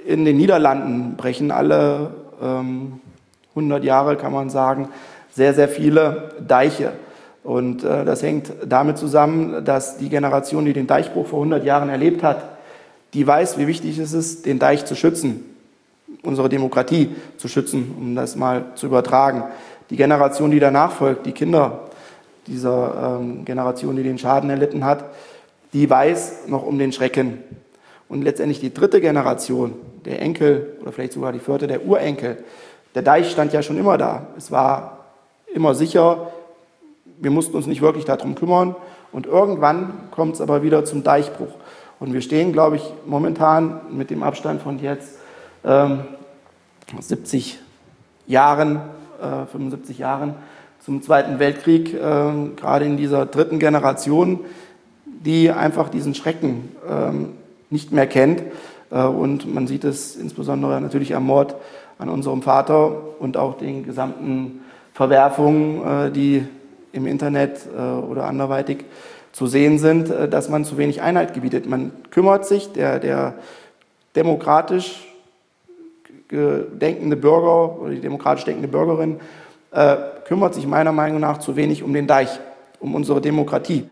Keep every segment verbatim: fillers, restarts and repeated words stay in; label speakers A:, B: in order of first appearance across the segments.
A: In den Niederlanden brechen alle ähm, hundert Jahre, kann man sagen, sehr, sehr viele Deiche. Und äh, das hängt damit zusammen, dass die Generation, die den Deichbruch vor hundert Jahren erlebt hat, die weiß, wie wichtig es ist, den Deich zu schützen, unsere Demokratie zu schützen, um das mal zu übertragen. Die Generation, die danach folgt, die Kinder dieser ähm, Generation, die den Schaden erlitten hat, die weiß noch um den Schrecken. Und letztendlich die dritte Generation, der Enkel oder vielleicht sogar die vierte, der Urenkel, der Deich stand ja schon immer da. Es war immer sicher, wir mussten uns nicht wirklich darum kümmern. Und irgendwann kommt es aber wieder zum Deichbruch. Und wir stehen, glaube ich, momentan mit dem Abstand von jetzt ähm, siebzig Jahren, äh, fünfundsiebzig Jahren zum Zweiten Weltkrieg, äh, gerade in dieser dritten Generation, die einfach diesen Schrecken ähm, nicht mehr kennt. Äh, und man sieht es insbesondere natürlich am Mord an unserem Vater und auch den gesamten Verwerfungen, äh, die im Internet äh, oder anderweitig zu sehen sind, äh, dass man zu wenig Einhalt gebietet. Man kümmert sich, der, der demokratisch denkende Bürger oder die demokratisch denkende Bürgerin äh, kümmert sich meiner Meinung nach zu wenig um den Deich, um unsere Demokratie.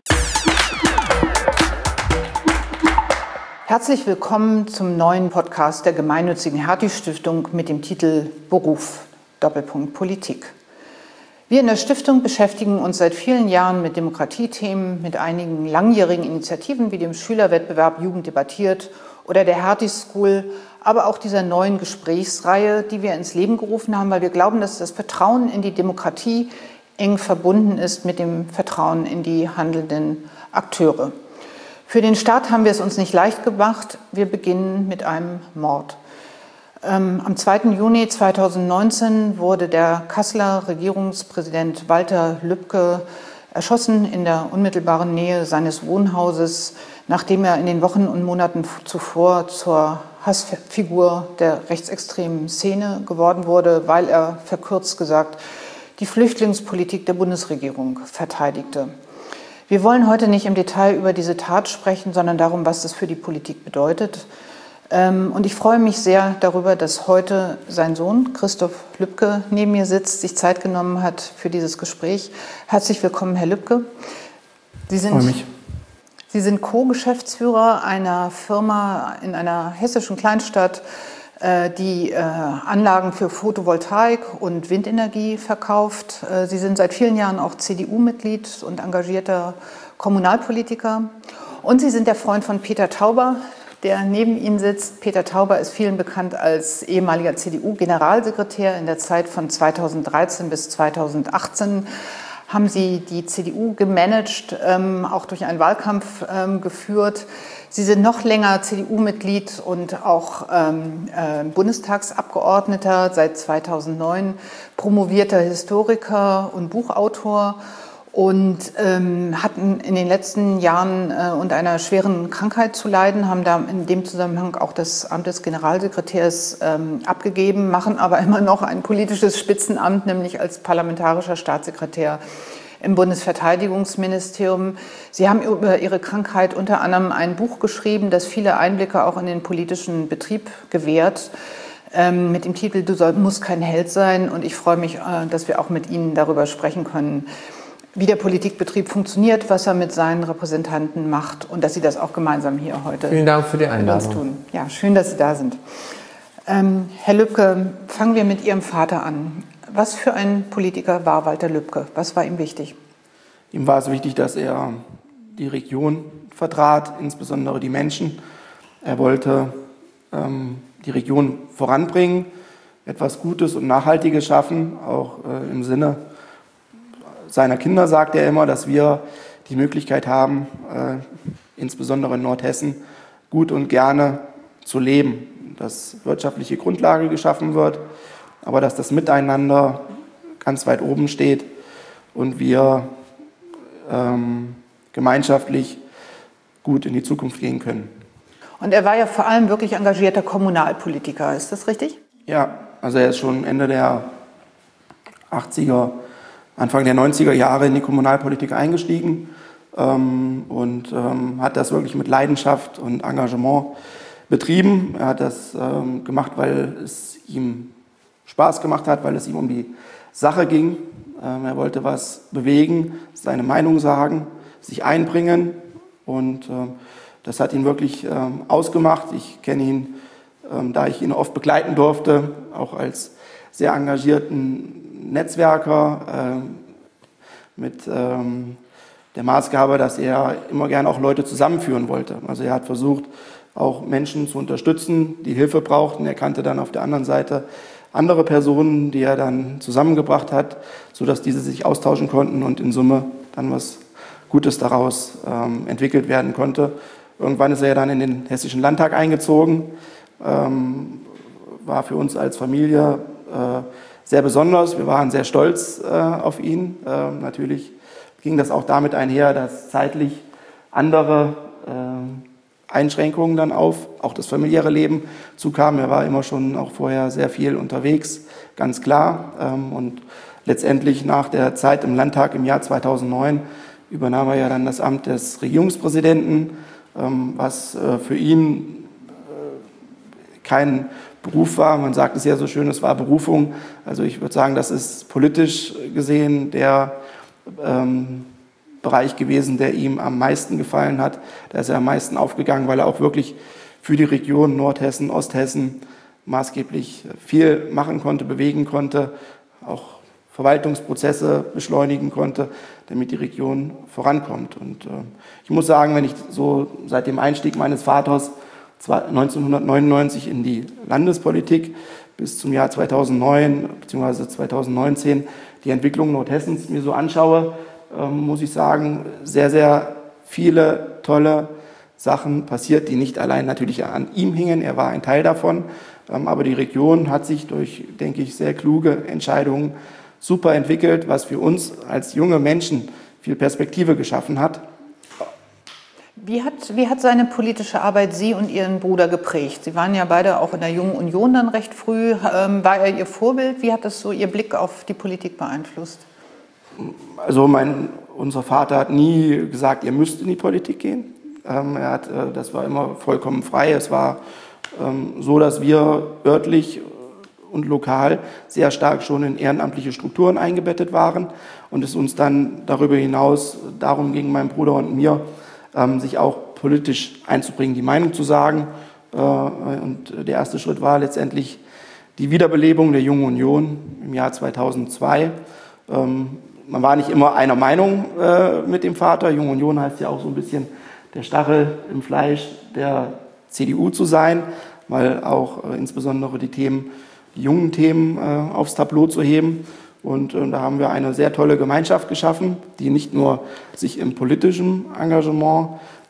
B: Herzlich willkommen zum neuen Podcast der gemeinnützigen Hertie-Stiftung mit dem Titel Beruf, Doppelpunkt Politik. Wir in der Stiftung beschäftigen uns seit vielen Jahren mit Demokratiethemen, mit einigen langjährigen Initiativen wie dem Schülerwettbewerb Jugend debattiert oder der Hertie School, aber auch dieser neuen Gesprächsreihe, die wir ins Leben gerufen haben, weil wir glauben, dass das Vertrauen in die Demokratie eng verbunden ist mit dem Vertrauen in die handelnden Akteure. Für den Start haben wir es uns nicht leicht gemacht. Wir beginnen mit einem Mord. Ähm, am zweiten Juni zweitausendneunzehn wurde der Kasseler Regierungspräsident Walter Lübcke erschossen in der unmittelbaren Nähe seines Wohnhauses, nachdem er in den Wochen und Monaten zuvor zur Hassfigur der rechtsextremen Szene geworden wurde, weil er, verkürzt gesagt, die Flüchtlingspolitik der Bundesregierung verteidigte. Wir wollen heute nicht im Detail über diese Tat sprechen, sondern darum, was das für die Politik bedeutet. Und ich freue mich sehr darüber, dass heute sein Sohn Christoph Lübcke neben mir sitzt, sich Zeit genommen hat für dieses Gespräch. Herzlich willkommen, Herr Lübcke. Sie sind,
A: freue mich.
B: Sie sind Co-Geschäftsführer einer Firma in einer hessischen Kleinstadt, die Anlagen für Photovoltaik und Windenergie verkauft. Sie sind seit vielen Jahren auch C D U-Mitglied und engagierter Kommunalpolitiker. Und Sie sind der Freund von Peter Tauber, der neben Ihnen sitzt. Peter Tauber ist vielen bekannt als ehemaliger C D U-Generalsekretär. In der Zeit von zweitausenddreizehn bis zweitausendachtzehn haben Sie die C D U gemanagt, ähm, auch durch einen Wahlkampf ähm, geführt. Sie sind noch länger C D U-Mitglied und auch ähm, äh, Bundestagsabgeordneter, seit zweitausendneun promovierter Historiker und Buchautor und ähm, hatten in den letzten Jahren äh, unter einer schweren Krankheit zu leiden, haben da in dem Zusammenhang auch das Amt des Generalsekretärs ähm, abgegeben, machen aber immer noch ein politisches Spitzenamt, nämlich als parlamentarischer Staatssekretär im Bundesverteidigungsministerium. Sie haben über Ihre Krankheit unter anderem ein Buch geschrieben, das viele Einblicke auch in den politischen Betrieb gewährt, ähm, mit dem Titel Du soll, musst kein Held sein. Und ich freue mich, äh, dass wir auch mit Ihnen darüber sprechen können, wie der Politikbetrieb funktioniert, was er mit seinen Repräsentanten macht und dass Sie das auch gemeinsam hier heute
C: Vielen Dank für die Einladung.
B: mit uns tun. Ja, schön, dass Sie da sind. Ähm, Herr Lübcke, fangen wir mit Ihrem Vater an. Was für ein Politiker war Walter Lübcke? Was war ihm wichtig?
A: Ihm war es wichtig, dass er die Region vertrat, insbesondere die Menschen. Er wollte ähm, die Region voranbringen, etwas Gutes und Nachhaltiges schaffen, auch äh, im Sinne seiner Kinder sagt er immer, dass wir die Möglichkeit haben, äh, insbesondere in Nordhessen, gut und gerne zu leben, dass wirtschaftliche Grundlage geschaffen wird, aber dass das Miteinander ganz weit oben steht und wir ähm, gemeinschaftlich gut in die Zukunft gehen können.
B: Und er war ja vor allem wirklich engagierter Kommunalpolitiker, ist das richtig?
A: Ja, also er ist schon Ende der achtziger, Anfang der neunziger Jahre in die Kommunalpolitik eingestiegen ähm, und ähm, hat das wirklich mit Leidenschaft und Engagement betrieben. Er hat das ähm, gemacht, weil es ihm Spaß gemacht hat, weil es ihm um die Sache ging. Ähm, er wollte was bewegen, seine Meinung sagen, sich einbringen und ähm, das hat ihn wirklich ähm, ausgemacht. Ich kenne ihn, ähm, da ich ihn oft begleiten durfte, auch als sehr engagierten Netzwerker ähm, mit ähm, der Maßgabe, dass er immer gerne auch Leute zusammenführen wollte. Also er hat versucht, auch Menschen zu unterstützen, die Hilfe brauchten. Er kannte dann auf der anderen Seite andere Personen, die er dann zusammengebracht hat, sodass diese sich austauschen konnten und in Summe dann was Gutes daraus ähm, entwickelt werden konnte. Irgendwann ist er dann in den Hessischen Landtag eingezogen, ähm, war für uns als Familie äh, sehr besonders. Wir waren sehr stolz äh, auf ihn. Äh, natürlich ging das auch damit einher, dass zeitlich andere äh, Einschränkungen dann auf auch das familiäre Leben zukamen. Er war immer schon auch vorher sehr viel unterwegs, ganz klar. Ähm, und letztendlich nach der Zeit im Landtag im Jahr zweitausendneun übernahm er ja dann das Amt des Regierungspräsidenten, ähm, was äh, für ihn äh, kein Beruf war. Man sagt es ja so schön, es war Berufung. Also ich würde sagen, das ist politisch gesehen der ähm, Bereich gewesen, der ihm am meisten gefallen hat. Da ist er am meisten aufgegangen, weil er auch wirklich für die Region Nordhessen, Osthessen maßgeblich viel machen konnte, bewegen konnte, auch Verwaltungsprozesse beschleunigen konnte, damit die Region vorankommt. Und äh, ich muss sagen, wenn ich so seit dem Einstieg meines Vaters neunzehnhundertneunundneunzig in die Landespolitik bis zum Jahr zweitausendneun bzw. zweitausendneunzehn die Entwicklung Nordhessens mir so anschaue, ähm, muss ich sagen, sehr, sehr viele tolle Sachen passiert, die nicht allein natürlich an ihm hingen. Er war ein Teil davon, ähm, aber die Region hat sich durch, denke ich, sehr kluge Entscheidungen super entwickelt, was für uns als junge Menschen viel Perspektive geschaffen hat.
B: Wie hat, wie hat seine politische Arbeit Sie und Ihren Bruder geprägt? Sie waren ja beide auch in der Jungen Union dann recht früh. Ähm, war er Ihr Vorbild? Wie hat das so Ihr Blick auf die Politik beeinflusst?
A: Also mein, unser Vater hat nie gesagt, ihr müsst in die Politik gehen. Ähm, er hat, äh, das war immer vollkommen frei. Es war ähm, so, dass wir örtlich und lokal sehr stark schon in ehrenamtliche Strukturen eingebettet waren und es uns dann darüber hinaus darum ging, meinem Bruder und mir, ähm, sich auch politisch einzubringen, die Meinung zu sagen. Äh, und der erste Schritt war letztendlich die Wiederbelebung der Jungen Union im Jahr zweitausendzwei. Ähm, man war nicht immer einer Meinung äh, mit dem Vater. Junge Union heißt ja auch so ein bisschen der Stachel im Fleisch der C D U zu sein, weil auch äh, insbesondere die Themen, die jungen Themen äh, aufs Tableau zu heben. Und äh, da haben wir eine sehr tolle Gemeinschaft geschaffen, die nicht nur sich im politischen Engagement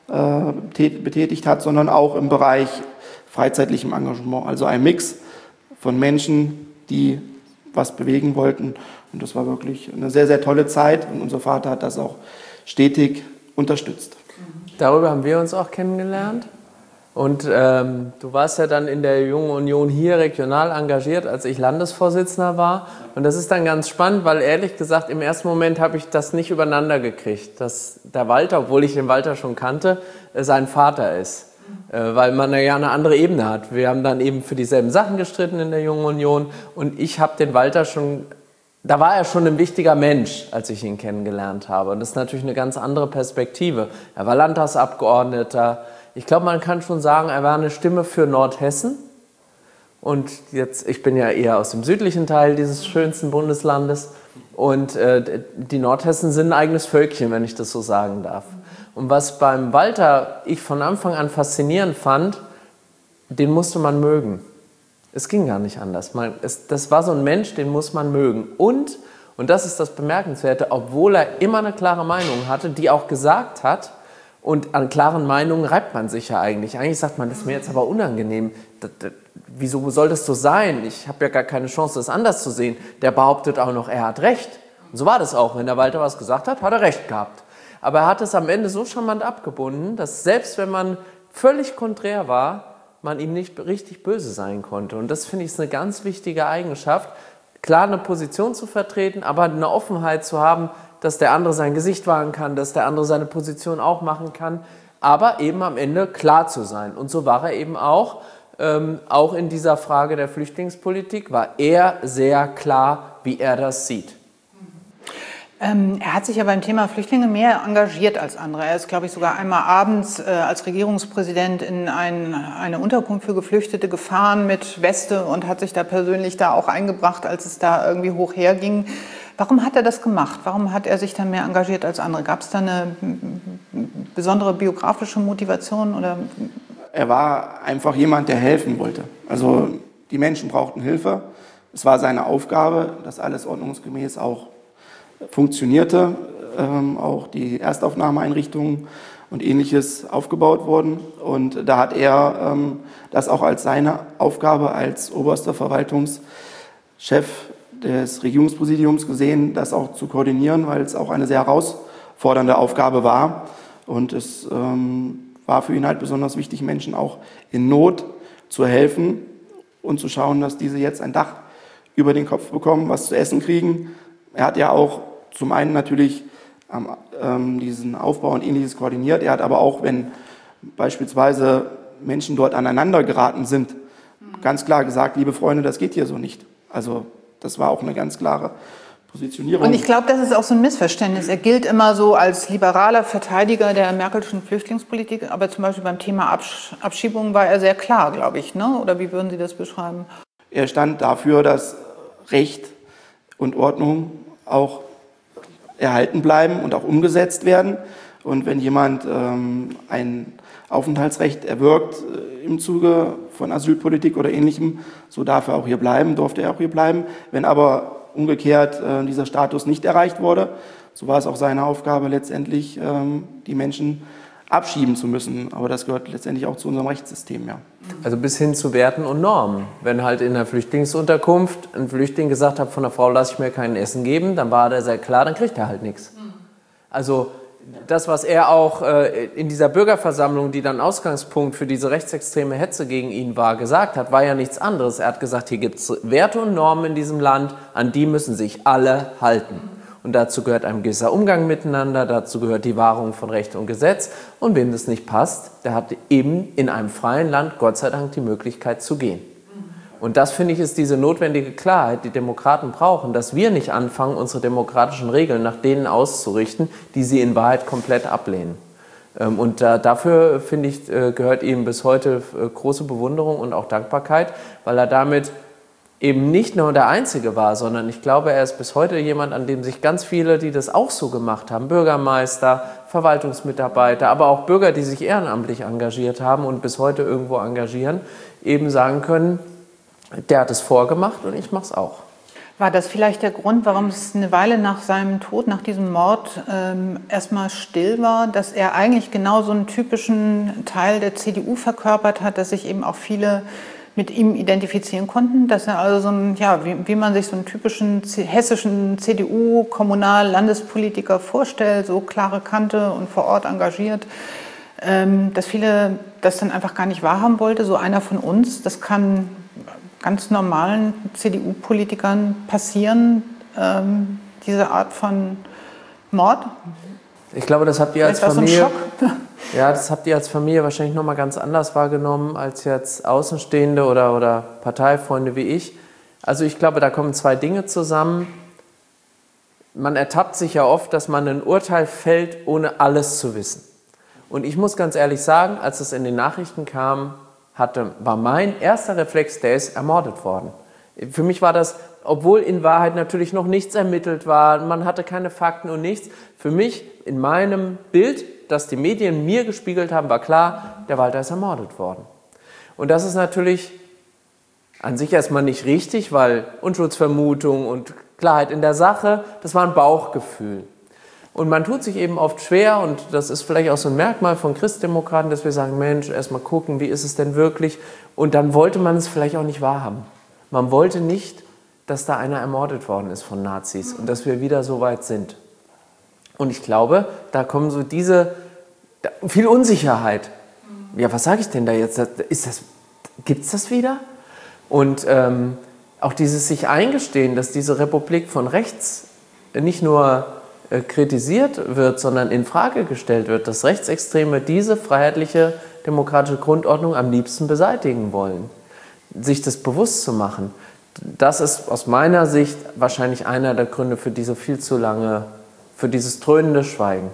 A: äh, betätigt hat, sondern auch im Bereich freizeitlichem Engagement. Also ein Mix von Menschen, die was bewegen wollten. Und das war wirklich eine sehr, sehr tolle Zeit. Und unser Vater hat das auch stetig unterstützt.
C: Darüber haben wir uns auch kennengelernt. Und ähm, du warst ja dann in der Jungen Union hier regional engagiert, als ich Landesvorsitzender war. Und das ist dann ganz spannend, weil ehrlich gesagt im ersten Moment habe ich das nicht übereinander gekriegt, dass der Walter, obwohl ich den Walter schon kannte, sein Vater ist. Äh, weil man ja eine andere Ebene hat. Wir haben dann eben für dieselben Sachen gestritten in der Jungen Union. Und ich habe den Walter schon, da war er schon ein wichtiger Mensch, als ich ihn kennengelernt habe. Und das ist natürlich eine ganz andere Perspektive. Er war Landtagsabgeordneter. Ich glaube, man kann schon sagen, er war eine Stimme für Nordhessen. Und jetzt, ich bin ja eher aus dem südlichen Teil dieses schönsten Bundeslandes. Und äh, die Nordhessen sind ein eigenes Völkchen, wenn ich das so sagen darf. Und was beim Walter ich von Anfang an faszinierend fand, den musste man mögen. Es ging gar nicht anders. Man, es, das war so ein Mensch, den muss man mögen. Und, und das ist das Bemerkenswerte, obwohl er immer eine klare Meinung hatte, die auch gesagt hat, und an klaren Meinungen reibt man sich ja eigentlich. Eigentlich sagt man, das ist mir jetzt aber unangenehm. Das, das, wieso soll das so sein? Ich habe ja gar keine Chance, das anders zu sehen. Der behauptet auch noch, er hat recht. Und so war das auch. Wenn der Walter was gesagt hat, hat er recht gehabt. Aber er hat es am Ende so charmant abgebunden, dass selbst wenn man völlig konträr war, man ihm nicht richtig böse sein konnte. Und das finde ich ist eine ganz wichtige Eigenschaft, klar eine Position zu vertreten, aber eine Offenheit zu haben, dass der andere sein Gesicht wahren kann, dass der andere seine Position auch machen kann. aber eben am Ende klar zu sein. Und so war er eben auch, ähm, auch in dieser Frage der Flüchtlingspolitik, war er sehr klar, wie er das sieht.
B: Ähm, er hat sich ja beim Thema Flüchtlinge mehr engagiert als andere. Er ist, glaube ich, sogar einmal abends äh, als Regierungspräsident in ein, eine Unterkunft für Geflüchtete gefahren mit Weste und hat sich da persönlich da auch eingebracht, als es da irgendwie hoch herging. Warum hat er das gemacht? Warum hat er sich da mehr engagiert als andere? Gab es da eine besondere biografische Motivation? Oder?
A: Er war einfach jemand, der helfen wollte. Also die Menschen brauchten Hilfe. Es war seine Aufgabe, dass alles ordnungsgemäß auch funktionierte, ähm, auch die Erstaufnahmeeinrichtungen und Ähnliches aufgebaut wurden. Und da hat er ähm, das auch als seine Aufgabe als oberster Verwaltungschef des Regierungspräsidiums gesehen, das auch zu koordinieren, weil es auch eine sehr herausfordernde Aufgabe war. Und es ähm, war für ihn halt besonders wichtig, Menschen auch in Not zu helfen und zu schauen, dass diese jetzt ein Dach über den Kopf bekommen, was zu essen kriegen. Er hat ja auch zum einen natürlich ähm, diesen Aufbau und Ähnliches koordiniert. Er hat aber auch, wenn beispielsweise Menschen dort aneinander geraten sind, ganz klar gesagt, liebe Freunde, das geht hier so nicht. Also das war auch eine ganz klare Positionierung.
B: Und ich glaube, das ist auch so ein Missverständnis. Er gilt immer so als liberaler Verteidiger der Merkelschen Flüchtlingspolitik, aber zum Beispiel beim Thema Absch- Abschiebung war er sehr klar, glaube ich, ne? Oder wie würden Sie das beschreiben?
A: Er stand dafür, dass Recht und Ordnung auch erhalten bleiben und auch umgesetzt werden. Und wenn jemand ähm, ein Aufenthaltsrecht erwirkt äh, im Zuge von Asylpolitik oder Ähnlichem, so darf er auch hier bleiben, durfte er auch hier bleiben. Wenn aber umgekehrt äh, dieser Status nicht erreicht wurde, so war es auch seine Aufgabe letztendlich, ähm, die Menschen abschieben zu müssen. Aber das gehört letztendlich auch zu unserem Rechtssystem, ja.
C: Also bis hin zu Werten und Normen. Wenn halt in der Flüchtlingsunterkunft ein Flüchtling gesagt hat, von der Frau lasse ich mir kein Essen geben, dann war der sehr klar, dann kriegt er halt nichts. Also das, was er auch äh, in dieser Bürgerversammlung, die dann Ausgangspunkt für diese rechtsextreme Hetze gegen ihn war, gesagt hat, war ja nichts anderes. Er hat gesagt, hier gibt es Werte und Normen in diesem Land, an die müssen sich alle halten. Und dazu gehört ein gewisser Umgang miteinander, dazu gehört die Wahrung von Recht und Gesetz. Und wem das nicht passt, der hat eben in einem freien Land Gott sei Dank die Möglichkeit zu gehen. Und das, finde ich, ist diese notwendige Klarheit, die Demokraten brauchen, dass wir nicht anfangen, unsere demokratischen Regeln nach denen auszurichten, die sie in Wahrheit komplett ablehnen. Und dafür, finde ich, gehört ihm bis heute große Bewunderung und auch Dankbarkeit, weil er damit eben nicht nur der Einzige war, sondern ich glaube, er ist bis heute jemand, an dem sich ganz viele, die das auch so gemacht haben, Bürgermeister, Verwaltungsmitarbeiter, aber auch Bürger, die sich ehrenamtlich engagiert haben und bis heute irgendwo engagieren, eben sagen können, der hat es vorgemacht und ich mache es auch.
B: War das vielleicht der Grund, warum es eine Weile nach seinem Tod, nach diesem Mord, ähm, erstmal still war, dass er eigentlich genau so einen typischen Teil der C D U verkörpert hat, dass sich eben auch viele mit ihm identifizieren konnten, dass er also so ein, ja, wie, wie man sich so einen typischen hessischen C D U-Kommunal-Landespolitiker vorstellt, so klare Kante und vor Ort engagiert, ähm, dass viele das dann einfach gar nicht wahrhaben wollte, so einer von uns, das kann ganz normalen C D U-Politikern passieren, ähm, diese Art von Mord?
C: Ich glaube, das habt ihr als
B: Vielleicht war
C: Familie,
B: so ein Schock.
C: ja, das habt ihr als Familie wahrscheinlich noch mal ganz anders wahrgenommen als jetzt Außenstehende oder, oder Parteifreunde wie ich. Also ich glaube, da kommen zwei Dinge zusammen. Man ertappt sich ja oft, dass man ein Urteil fällt, ohne alles zu wissen. Und ich muss ganz ehrlich sagen, als es in den Nachrichten kam, hatte, war mein erster Reflex, der ist ermordet worden. Für mich war das, obwohl in Wahrheit natürlich noch nichts ermittelt war, man hatte keine Fakten und nichts. Für mich, in meinem Bild, das die Medien mir gespiegelt haben, war klar, der Walter ist ermordet worden. Und das ist natürlich an sich erstmal nicht richtig, weil Unschuldsvermutung und Klarheit in der Sache, das war ein Bauchgefühl. Und man tut sich eben oft schwer, und das ist vielleicht auch so ein Merkmal von Christdemokraten, dass wir sagen, Mensch, erstmal gucken, wie ist es denn wirklich? Und dann wollte man es vielleicht auch nicht wahrhaben. Man wollte nicht, dass da einer ermordet worden ist von Nazis und dass wir wieder so weit sind. Und ich glaube, da kommen so diese, viel Unsicherheit. Ja, was sage ich denn da jetzt? Ist das, gibt's das wieder? Und ähm, auch dieses sich eingestehen, dass diese Republik von rechts nicht nur äh, kritisiert wird, sondern in Frage gestellt wird, dass Rechtsextreme diese freiheitliche demokratische Grundordnung am liebsten beseitigen wollen. Sich das bewusst zu machen, das ist aus meiner Sicht wahrscheinlich einer der Gründe für diese viel zu lange, für dieses dröhnende Schweigen.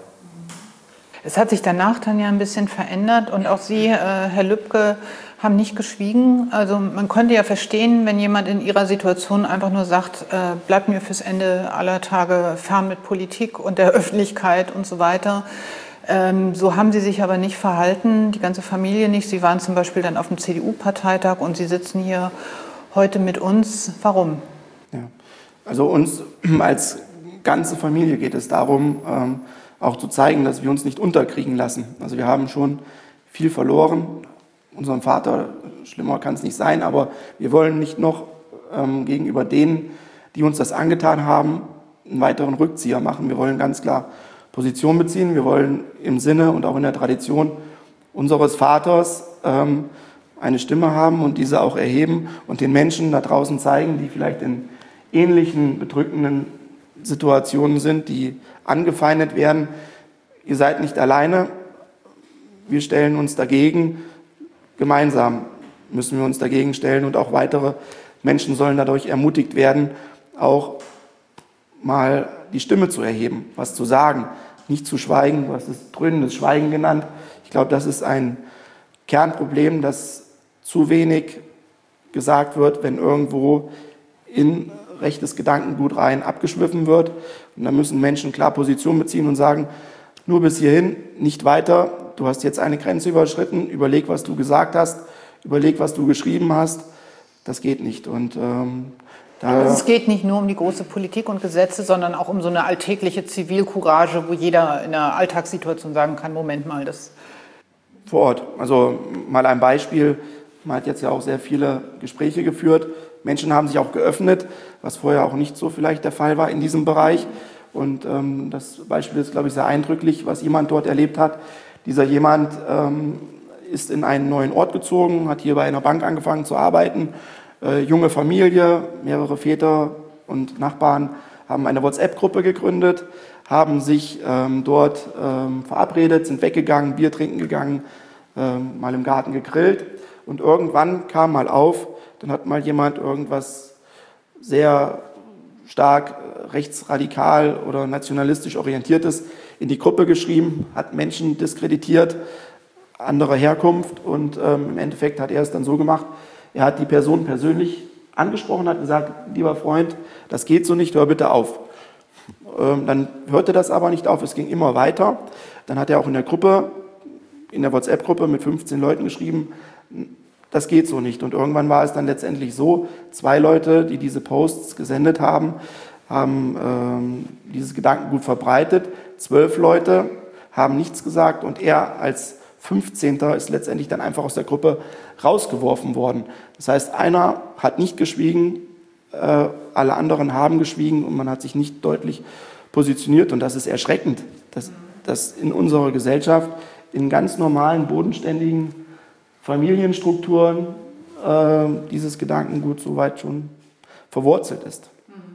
B: Es hat sich danach dann ja ein bisschen verändert und auch Sie, äh, Herr Lübke, haben nicht geschwiegen. Also man könnte ja verstehen, wenn jemand in Ihrer Situation einfach nur sagt, äh, bleibt mir fürs Ende aller Tage fern mit Politik und der Öffentlichkeit und so weiter. Ähm, so haben Sie sich aber nicht verhalten, die ganze Familie nicht. Sie waren zum Beispiel dann auf dem C D U-Parteitag und Sie sitzen hier heute mit uns. Warum?
A: Ja. Also uns als ganze Familie geht es darum, ähm, auch zu zeigen, dass wir uns nicht unterkriegen lassen. Also wir haben schon viel verloren. Unserem Vater, schlimmer kann es nicht sein, aber wir wollen nicht noch ähm, gegenüber denen, die uns das angetan haben, einen weiteren Rückzieher machen. Wir wollen ganz klar Position beziehen. Wir wollen im Sinne und auch in der Tradition unseres Vaters ähm, eine Stimme haben und diese auch erheben und den Menschen da draußen zeigen, die vielleicht in ähnlichen bedrückenden Situationen sind, die angefeindet werden. Ihr seid nicht alleine. Wir stellen uns dagegen. Gemeinsam müssen wir uns dagegen stellen und auch weitere Menschen sollen dadurch ermutigt werden, auch mal die Stimme zu erheben, was zu sagen, nicht zu schweigen. Du hast es dröhnendes Schweigen genannt. Ich glaube, das ist ein Kernproblem, dass zu wenig gesagt wird, wenn irgendwo in rechtes Gedankengut rein abgeschwiffen wird. Und da müssen Menschen klar Position beziehen und sagen, nur bis hierhin, nicht weiter. Du hast jetzt eine Grenze überschritten. Überleg, was du gesagt hast. Überleg, was du geschrieben hast. Das geht nicht. Und ähm, da
B: also es geht nicht nur um die große Politik und Gesetze, sondern auch um so eine alltägliche Zivilcourage, wo jeder in einer Alltagssituation sagen kann, Moment mal, das...
A: Vor Ort. Also mal ein Beispiel. Man hat jetzt ja auch sehr viele Gespräche geführt. Menschen haben sich auch geöffnet, was vorher auch nicht so vielleicht der Fall war in diesem Bereich. Und ähm, das Beispiel ist, glaube ich, sehr eindrücklich, was jemand dort erlebt hat. Dieser jemand ähm, ist in einen neuen Ort gezogen, hat hier bei einer Bank angefangen zu arbeiten. Äh, junge Familie, mehrere Väter und Nachbarn haben eine WhatsApp-Gruppe gegründet, haben sich ähm, dort ähm, verabredet, sind weggegangen, Bier trinken gegangen, ähm, mal im Garten gegrillt. Und irgendwann kam mal auf, dann hat mal jemand irgendwas sehr stark rechtsradikal oder nationalistisch orientiertes in die Gruppe geschrieben, hat Menschen diskreditiert, anderer Herkunft und ähm, im Endeffekt hat er es dann so gemacht, er hat die Person persönlich angesprochen, hat gesagt, lieber Freund, das geht so nicht, hör bitte auf. Ähm, dann hörte das aber nicht auf, es ging immer weiter. Dann hat er auch in der Gruppe, in der WhatsApp-Gruppe mit fünfzehn Leuten geschrieben, das geht so nicht. Und irgendwann war es dann letztendlich so, zwei Leute, die diese Posts gesendet haben, haben ähm, dieses Gedankengut verbreitet. Zwölf Leute haben nichts gesagt und er als fünfzehnter ist letztendlich dann einfach aus der Gruppe rausgeworfen worden. Das heißt, einer hat nicht geschwiegen, äh, alle anderen haben geschwiegen und man hat sich nicht deutlich positioniert. Und das ist erschreckend, dass, dass in unserer Gesellschaft in ganz normalen, bodenständigen Familienstrukturen äh, dieses Gedankengut so weit schon verwurzelt ist.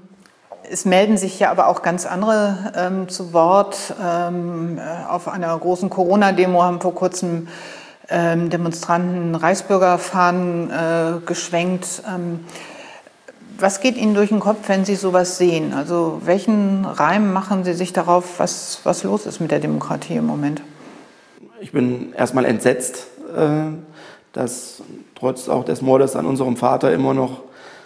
B: Es melden sich ja aber auch ganz andere ähm, zu Wort. Ähm, auf einer großen Corona-Demo haben vor kurzem ähm, Demonstranten Reichsbürgerfahnen äh, geschwenkt. Ähm, was geht Ihnen durch den Kopf, wenn Sie sowas sehen? Also welchen Reim machen Sie sich darauf, was, was los ist mit der Demokratie im Moment?
A: Ich bin erstmal entsetzt, äh, dass trotz auch des Mordes an unserem Vater immer noch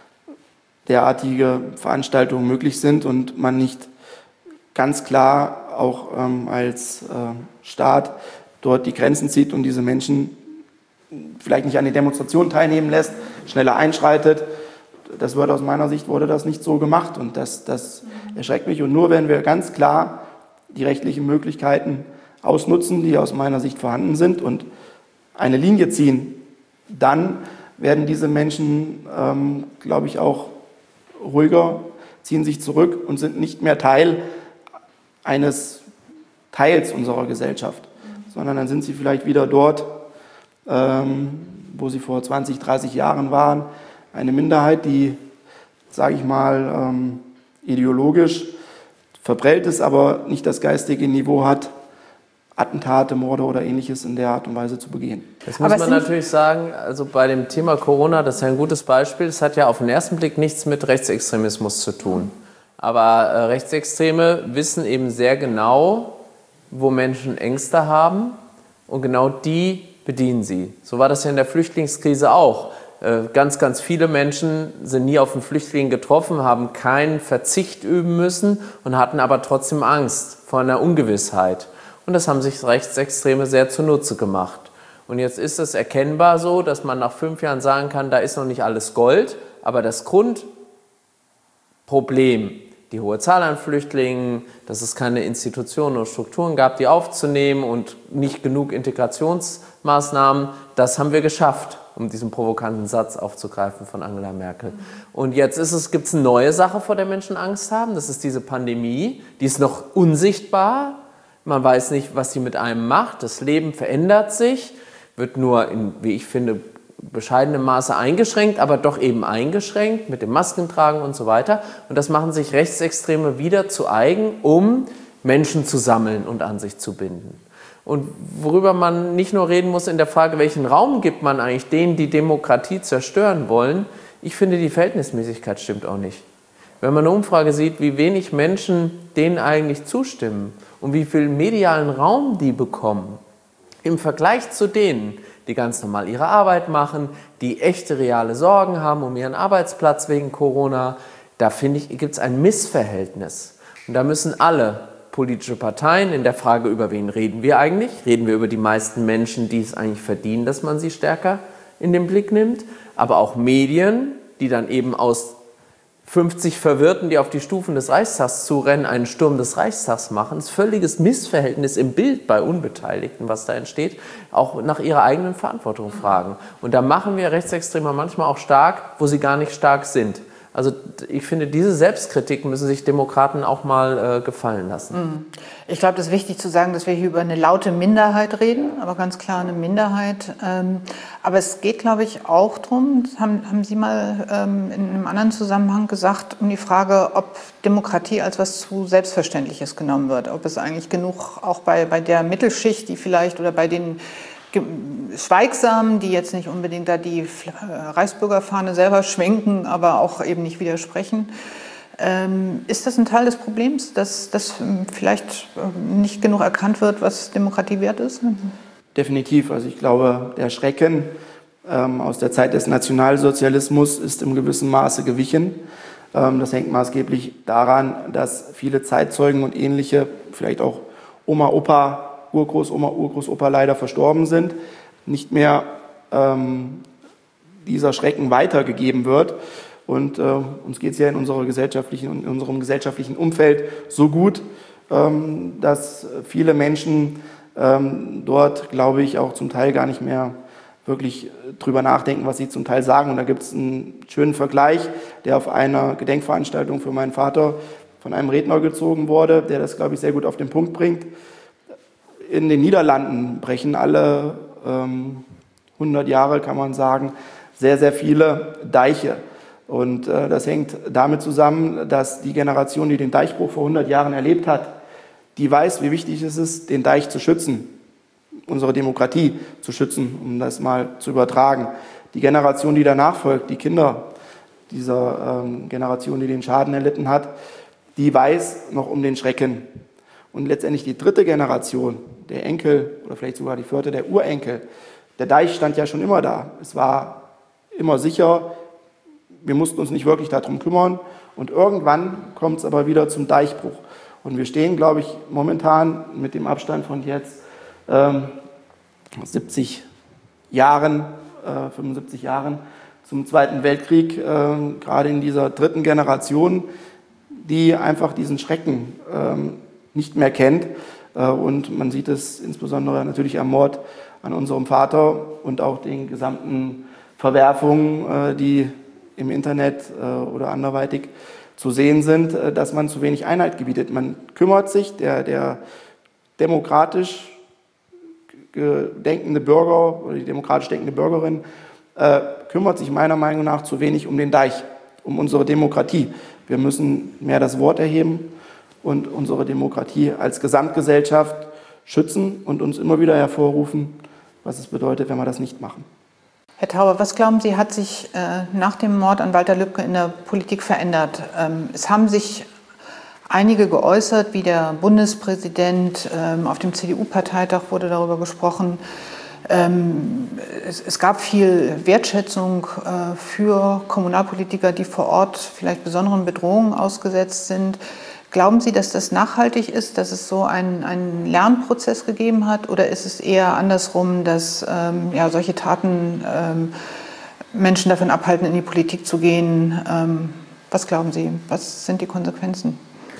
A: derartige Veranstaltungen möglich sind und man nicht ganz klar auch ähm, als äh, Staat dort die Grenzen zieht und diese Menschen vielleicht nicht an den Demonstrationen teilnehmen lässt, schneller einschreitet. Das wird aus meiner Sicht wurde das nicht so gemacht und das, das erschreckt mich. Und nur wenn wir ganz klar die rechtlichen Möglichkeiten ausnutzen, die aus meiner Sicht vorhanden sind und eine Linie ziehen, dann werden diese Menschen, ähm, glaube ich, auch ruhiger, ziehen sich zurück und sind nicht mehr Teil eines Teils unserer Gesellschaft, sondern dann sind sie vielleicht wieder dort, ähm, wo sie vor zwanzig, dreißig Jahren waren. Eine Minderheit, die, sage ich mal, ähm, ideologisch verprellt ist, aber nicht das geistige Niveau hat, Attentate, Morde oder Ähnliches in der Art und Weise zu begehen.
C: Das muss man natürlich sagen, also bei dem Thema Corona, das ist ja ein gutes Beispiel, es hat ja auf den ersten Blick nichts mit Rechtsextremismus zu tun. Aber äh, Rechtsextreme wissen eben sehr genau, wo Menschen Ängste haben und genau die bedienen sie. So war das ja in der Flüchtlingskrise auch. Äh, ganz, ganz viele Menschen sind nie auf einen Flüchtling getroffen, haben keinen Verzicht üben müssen und hatten aber trotzdem Angst vor einer Ungewissheit. Und das haben sich Rechtsextreme sehr zunutze gemacht. Und jetzt ist es erkennbar so, dass man nach fünf Jahren sagen kann, da ist noch nicht alles Gold, aber das Grundproblem, die hohe Zahl an Flüchtlingen, dass es keine Institutionen und Strukturen gab, die aufzunehmen und nicht genug Integrationsmaßnahmen, das haben wir geschafft, um diesen provokanten Satz aufzugreifen von Angela Merkel. Und jetzt ist es, gibt es eine neue Sache, vor der Menschen Angst haben, das ist diese Pandemie, die ist noch unsichtbar. Man weiß nicht, was sie mit einem macht. Das Leben verändert sich, wird nur in, wie ich finde, bescheidenem Maße eingeschränkt, aber doch eben eingeschränkt mit dem Maskentragen und so weiter. Und das machen sich Rechtsextreme wieder zu eigen, um Menschen zu sammeln und an sich zu binden. Und worüber man nicht nur reden muss in der Frage, welchen Raum gibt man eigentlich denen, die Demokratie zerstören wollen, ich finde, die Verhältnismäßigkeit stimmt auch nicht. Wenn man eine Umfrage sieht, wie wenig Menschen denen eigentlich zustimmen und wie viel medialen Raum die bekommen, im Vergleich zu denen, die ganz normal ihre Arbeit machen, die echte reale Sorgen haben um ihren Arbeitsplatz wegen Corona, da finde ich, gibt es ein Missverhältnis. Und da müssen alle politische Parteien in der Frage, über wen reden wir eigentlich? Reden wir über die meisten Menschen, die es eigentlich verdienen, dass man sie stärker in den Blick nimmt? Aber auch Medien, die dann eben aus fünfzig Verwirrten, die auf die Stufen des Reichstags zurennen, einen Sturm des Reichstags machen. Das ist völliges Missverhältnis im Bild bei Unbeteiligten, was da entsteht, auch nach ihrer eigenen Verantwortung fragen. Und da machen wir Rechtsextreme manchmal auch stark, wo sie gar nicht stark sind. Also ich finde, diese Selbstkritik müssen sich Demokraten auch mal äh, gefallen lassen.
B: Ich glaube, das ist wichtig zu sagen, dass wir hier über eine laute Minderheit reden, aber ganz klar eine Minderheit. Ähm, aber es geht, glaube ich, auch darum, das haben, haben Sie mal ähm, in einem anderen Zusammenhang gesagt, um die Frage, ob Demokratie als was zu Selbstverständliches genommen wird. Ob es eigentlich genug auch bei, bei der Mittelschicht, die vielleicht oder bei den Schweigsamen, die jetzt nicht unbedingt da die Reichsbürgerfahne selber schwenken, aber auch eben nicht widersprechen. Ähm, ist das ein Teil des Problems, dass, dass vielleicht nicht genug erkannt wird, was Demokratie wert ist?
A: Definitiv. Also ich glaube, der Schrecken ähm, aus der Zeit des Nationalsozialismus ist im gewissen Maße gewichen. Ähm, das hängt maßgeblich daran, dass viele Zeitzeugen und ähnliche, vielleicht auch Oma, Opa, Urgroßoma, Urgroßopa leider verstorben sind, nicht mehr ähm, dieser Schrecken weitergegeben wird. Und äh, uns geht es ja in, unserer gesellschaftlichen, in unserem gesellschaftlichen Umfeld so gut, ähm, dass viele Menschen ähm, dort, glaube ich, auch zum Teil gar nicht mehr wirklich drüber nachdenken, was sie zum Teil sagen. Und da gibt es einen schönen Vergleich, der auf einer Gedenkveranstaltung für meinen Vater von einem Redner gezogen wurde, der das, glaube ich, sehr gut auf den Punkt bringt. In den Niederlanden brechen alle ähm, hundert Jahre, kann man sagen, sehr, sehr viele Deiche. Und äh, das hängt damit zusammen, dass die Generation, die den Deichbruch vor hundert Jahren erlebt hat, die weiß, wie wichtig es ist, den Deich zu schützen, unsere Demokratie zu schützen, um das mal zu übertragen. Die Generation, die danach folgt, die Kinder dieser ähm, Generation, die den Schaden erlitten hat, die weiß noch um den Schrecken. Und letztendlich die dritte Generation, der Enkel oder vielleicht sogar die vierte, der Urenkel, der Deich stand ja schon immer da. Es war immer sicher, wir mussten uns nicht wirklich darum kümmern. Und irgendwann kommt es aber wieder zum Deichbruch. Und wir stehen, glaube ich, momentan mit dem Abstand von jetzt ähm, siebzig Jahren, äh, fünfundsiebzig Jahren zum Zweiten Weltkrieg, äh, gerade in dieser dritten Generation, die einfach diesen Schrecken ähm, nicht mehr kennt. Und man sieht es insbesondere natürlich am Mord an unserem Vater und auch den gesamten Verwerfungen, die im Internet oder anderweitig zu sehen sind, dass man zu wenig Einhalt gebietet. Man kümmert sich, der, der demokratisch denkende Bürger oder die demokratisch denkende Bürgerin kümmert sich meiner Meinung nach zu wenig um den Deich, um unsere Demokratie. Wir müssen mehr das Wort erheben. und unsere Demokratie als Gesamtgesellschaft schützen und uns immer wieder hervorrufen, was es bedeutet, wenn wir das nicht machen.
B: Herr Tauber, was glauben Sie, hat sich äh, nach dem Mord an Walter Lübcke in der Politik verändert? Ähm, es haben sich einige geäußert, wie der Bundespräsident, ähm, auf dem C D U-Parteitag wurde darüber gesprochen. Ähm, es, es gab viel Wertschätzung äh, für Kommunalpolitiker, die vor Ort vielleicht besonderen Bedrohungen ausgesetzt sind. Glauben Sie, dass das nachhaltig ist, dass es so einen, einen Lernprozess gegeben hat? Oder ist es eher andersrum, dass ähm, ja, solche Taten ähm, Menschen davon abhalten, in die Politik zu gehen? Ähm, was glauben Sie? Was sind die Konsequenzen?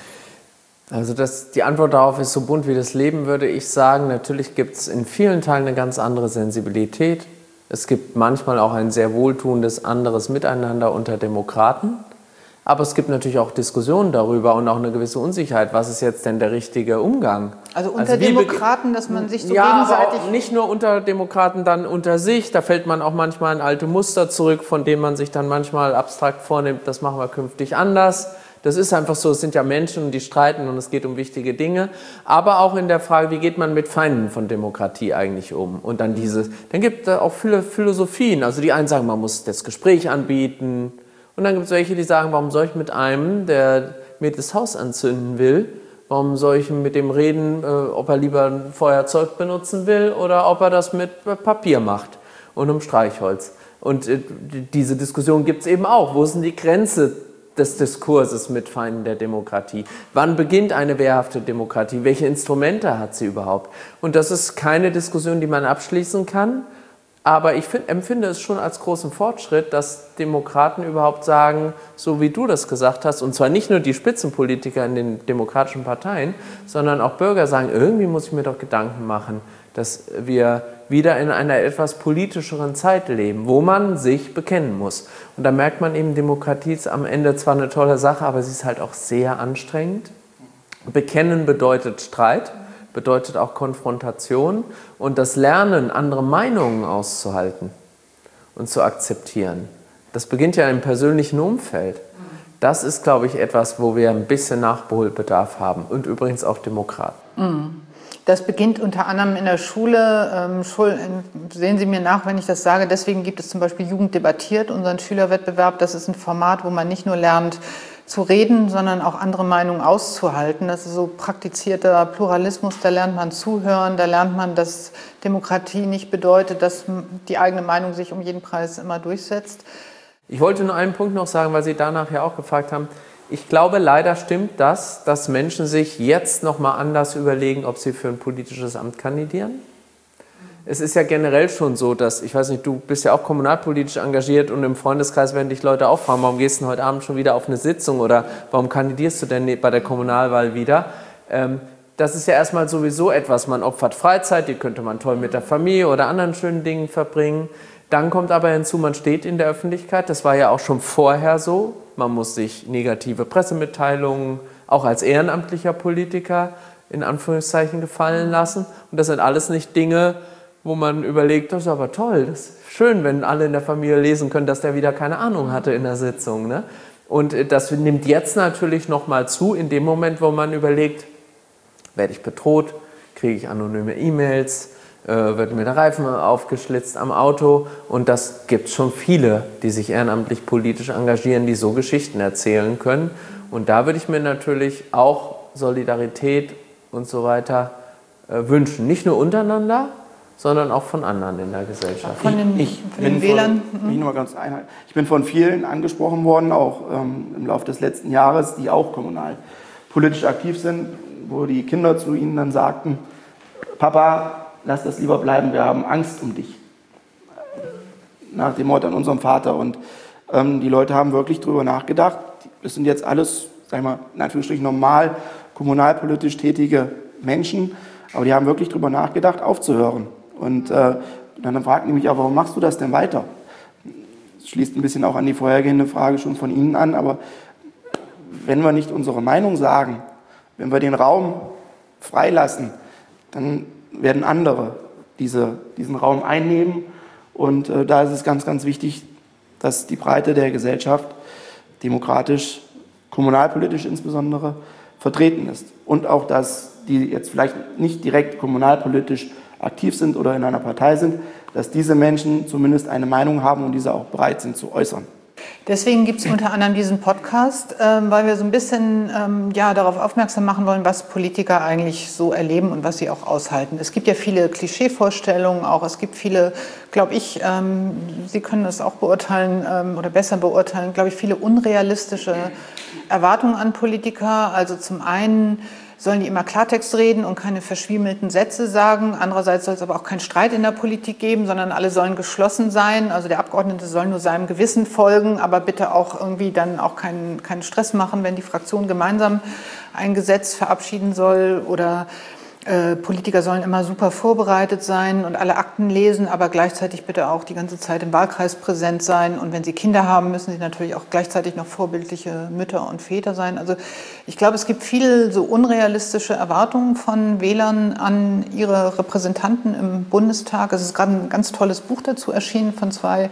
C: Also das, die Antwort darauf ist so bunt wie das Leben, würde ich sagen. Natürlich gibt es in vielen Teilen eine ganz andere Sensibilität. Es gibt manchmal auch ein sehr wohltuendes anderes Miteinander unter Demokraten. Aber es gibt natürlich auch Diskussionen darüber und auch eine gewisse Unsicherheit. Was ist jetzt denn der richtige Umgang?
B: Also unter also Demokraten, dass man sich so
C: ja,
B: gegenseitig...
C: Aber auch nicht nur unter Demokraten, dann unter sich. Da fällt man auch manchmal in alte Muster zurück, von denen man sich dann manchmal abstrakt vornimmt, das machen wir künftig anders. Das ist einfach so, es sind ja Menschen, die streiten und es geht um wichtige Dinge. Aber auch in der Frage, wie geht man mit Feinden von Demokratie eigentlich um? Und dann diese, dann gibt es auch viele Philosophien. Also die einen sagen, man muss das Gespräch anbieten. Und dann gibt es welche, die sagen, warum soll ich mit einem, der mir das Haus anzünden will, warum soll ich mit dem reden, ob er lieber ein Feuerzeug benutzen will oder ob er das mit Papier macht und um Streichholz. Und diese Diskussion gibt es eben auch. Wo ist denn die Grenze des Diskurses mit Feinden der Demokratie? Wann beginnt eine wehrhafte Demokratie? Welche Instrumente hat sie überhaupt? Und das ist keine Diskussion, die man abschließen kann. Aber ich find, empfinde es schon als großen Fortschritt, dass Demokraten überhaupt sagen, so wie du das gesagt hast, und zwar nicht nur die Spitzenpolitiker in den demokratischen Parteien, sondern auch Bürger sagen, irgendwie muss ich mir doch Gedanken machen, dass wir wieder in einer etwas politischeren Zeit leben, wo man sich bekennen muss. Und da merkt man eben, Demokratie ist am Ende zwar eine tolle Sache, aber sie ist halt auch sehr anstrengend. Bekennen bedeutet Streit, bedeutet auch Konfrontation und das Lernen, andere Meinungen auszuhalten und zu akzeptieren. Das beginnt ja im persönlichen Umfeld. Das ist, glaube ich, etwas, wo wir ein bisschen Nachholbedarf haben und übrigens auch Demokraten.
B: Das beginnt unter anderem in der Schule. Sehen Sie mir nach, wenn ich das sage. Deswegen gibt es zum Beispiel Jugend debattiert, unseren Schülerwettbewerb. Das ist ein Format, wo man nicht nur lernt, zu reden, sondern auch andere Meinungen auszuhalten. Das ist so praktizierter Pluralismus, da lernt man zuhören, da lernt man, dass Demokratie nicht bedeutet, dass die eigene Meinung sich um jeden Preis immer durchsetzt.
C: Ich wollte nur einen Punkt noch sagen, weil Sie danach ja auch gefragt haben. Ich glaube, leider stimmt das, dass Menschen sich jetzt noch mal anders überlegen, ob sie für ein politisches Amt kandidieren. Es ist ja generell schon so, dass, ich weiß nicht, du bist ja auch kommunalpolitisch engagiert und im Freundeskreis werden dich Leute auch fragen, warum gehst du heute Abend schon wieder auf eine Sitzung oder warum kandidierst du denn bei der Kommunalwahl wieder? Ähm, das ist ja erstmal sowieso etwas, man opfert Freizeit, die könnte man toll mit der Familie oder anderen schönen Dingen verbringen. Dann kommt aber hinzu, man steht in der Öffentlichkeit, das war ja auch schon vorher so, man muss sich negative Pressemitteilungen auch als ehrenamtlicher Politiker in Anführungszeichen gefallen lassen und das sind alles nicht Dinge, wo man überlegt, das ist aber toll, das ist schön, wenn alle in der Familie lesen können, dass der wieder keine Ahnung hatte in der Sitzung. Ne? Und das nimmt jetzt natürlich nochmal zu, in dem Moment, wo man überlegt, werde ich bedroht, kriege ich anonyme E-Mails, äh, wird mir der Reifen aufgeschlitzt am Auto. Und das gibt schon viele, die sich ehrenamtlich politisch engagieren, die so Geschichten erzählen können. Und da würde ich mir natürlich auch Solidarität und so weiter äh, wünschen. Nicht nur untereinander, sondern auch von anderen in der Gesellschaft.
B: Von den,
A: ich
B: von den Wählern?
A: Von, ich, nur ganz einheit. ich bin von vielen angesprochen worden, auch ähm, im Laufe des letzten Jahres, die auch kommunal politisch aktiv sind, wo die Kinder zu ihnen dann sagten, Papa, lass das lieber bleiben, wir haben Angst um dich. Nach dem Mord an unserem Vater. Und ähm, die Leute haben wirklich darüber nachgedacht, das sind jetzt alles, sag ich mal, in Anführungsstrichen normal kommunalpolitisch tätige Menschen, aber die haben wirklich darüber nachgedacht, aufzuhören. Und äh, dann fragten die mich, aber warum machst du das denn weiter? Das schließt ein bisschen auch an die vorhergehende Frage schon von Ihnen an, aber wenn wir nicht unsere Meinung sagen, wenn wir den Raum freilassen, dann werden andere diese, diesen Raum einnehmen. Und äh, da ist es ganz, ganz wichtig, dass die Breite der Gesellschaft demokratisch, kommunalpolitisch insbesondere, vertreten ist. Und auch, dass die jetzt vielleicht nicht direkt kommunalpolitisch aktiv sind oder in einer Partei sind, dass diese Menschen zumindest eine Meinung haben und diese auch bereit sind zu äußern.
B: Deswegen gibt es unter anderem diesen Podcast, ähm, weil wir so ein bisschen ähm, ja, darauf aufmerksam machen wollen, was Politiker eigentlich so erleben und was sie auch aushalten. Es gibt ja viele Klischeevorstellungen auch. Es gibt viele, glaube ich, ähm, Sie können das auch beurteilen ähm, oder besser beurteilen, glaube ich, viele unrealistische Erwartungen an Politiker. Also zum einen sollen die immer Klartext reden und keine verschwiemelten Sätze sagen. Andererseits soll es aber auch keinen Streit in der Politik geben, sondern alle sollen geschlossen sein. Also der Abgeordnete soll nur seinem Gewissen folgen, aber bitte auch irgendwie dann auch keinen, keinen Stress machen, wenn die Fraktion gemeinsam ein Gesetz verabschieden soll. Oder äh, Politiker sollen immer super vorbereitet sein und alle Akten lesen, aber gleichzeitig bitte auch die ganze Zeit im Wahlkreis präsent sein. Und wenn sie Kinder haben, müssen sie natürlich auch gleichzeitig noch vorbildliche Mütter und Väter sein. Also ich glaube, es gibt viele so unrealistische Erwartungen von Wählern an ihre Repräsentanten im Bundestag. Es ist gerade ein ganz tolles Buch dazu erschienen von zwei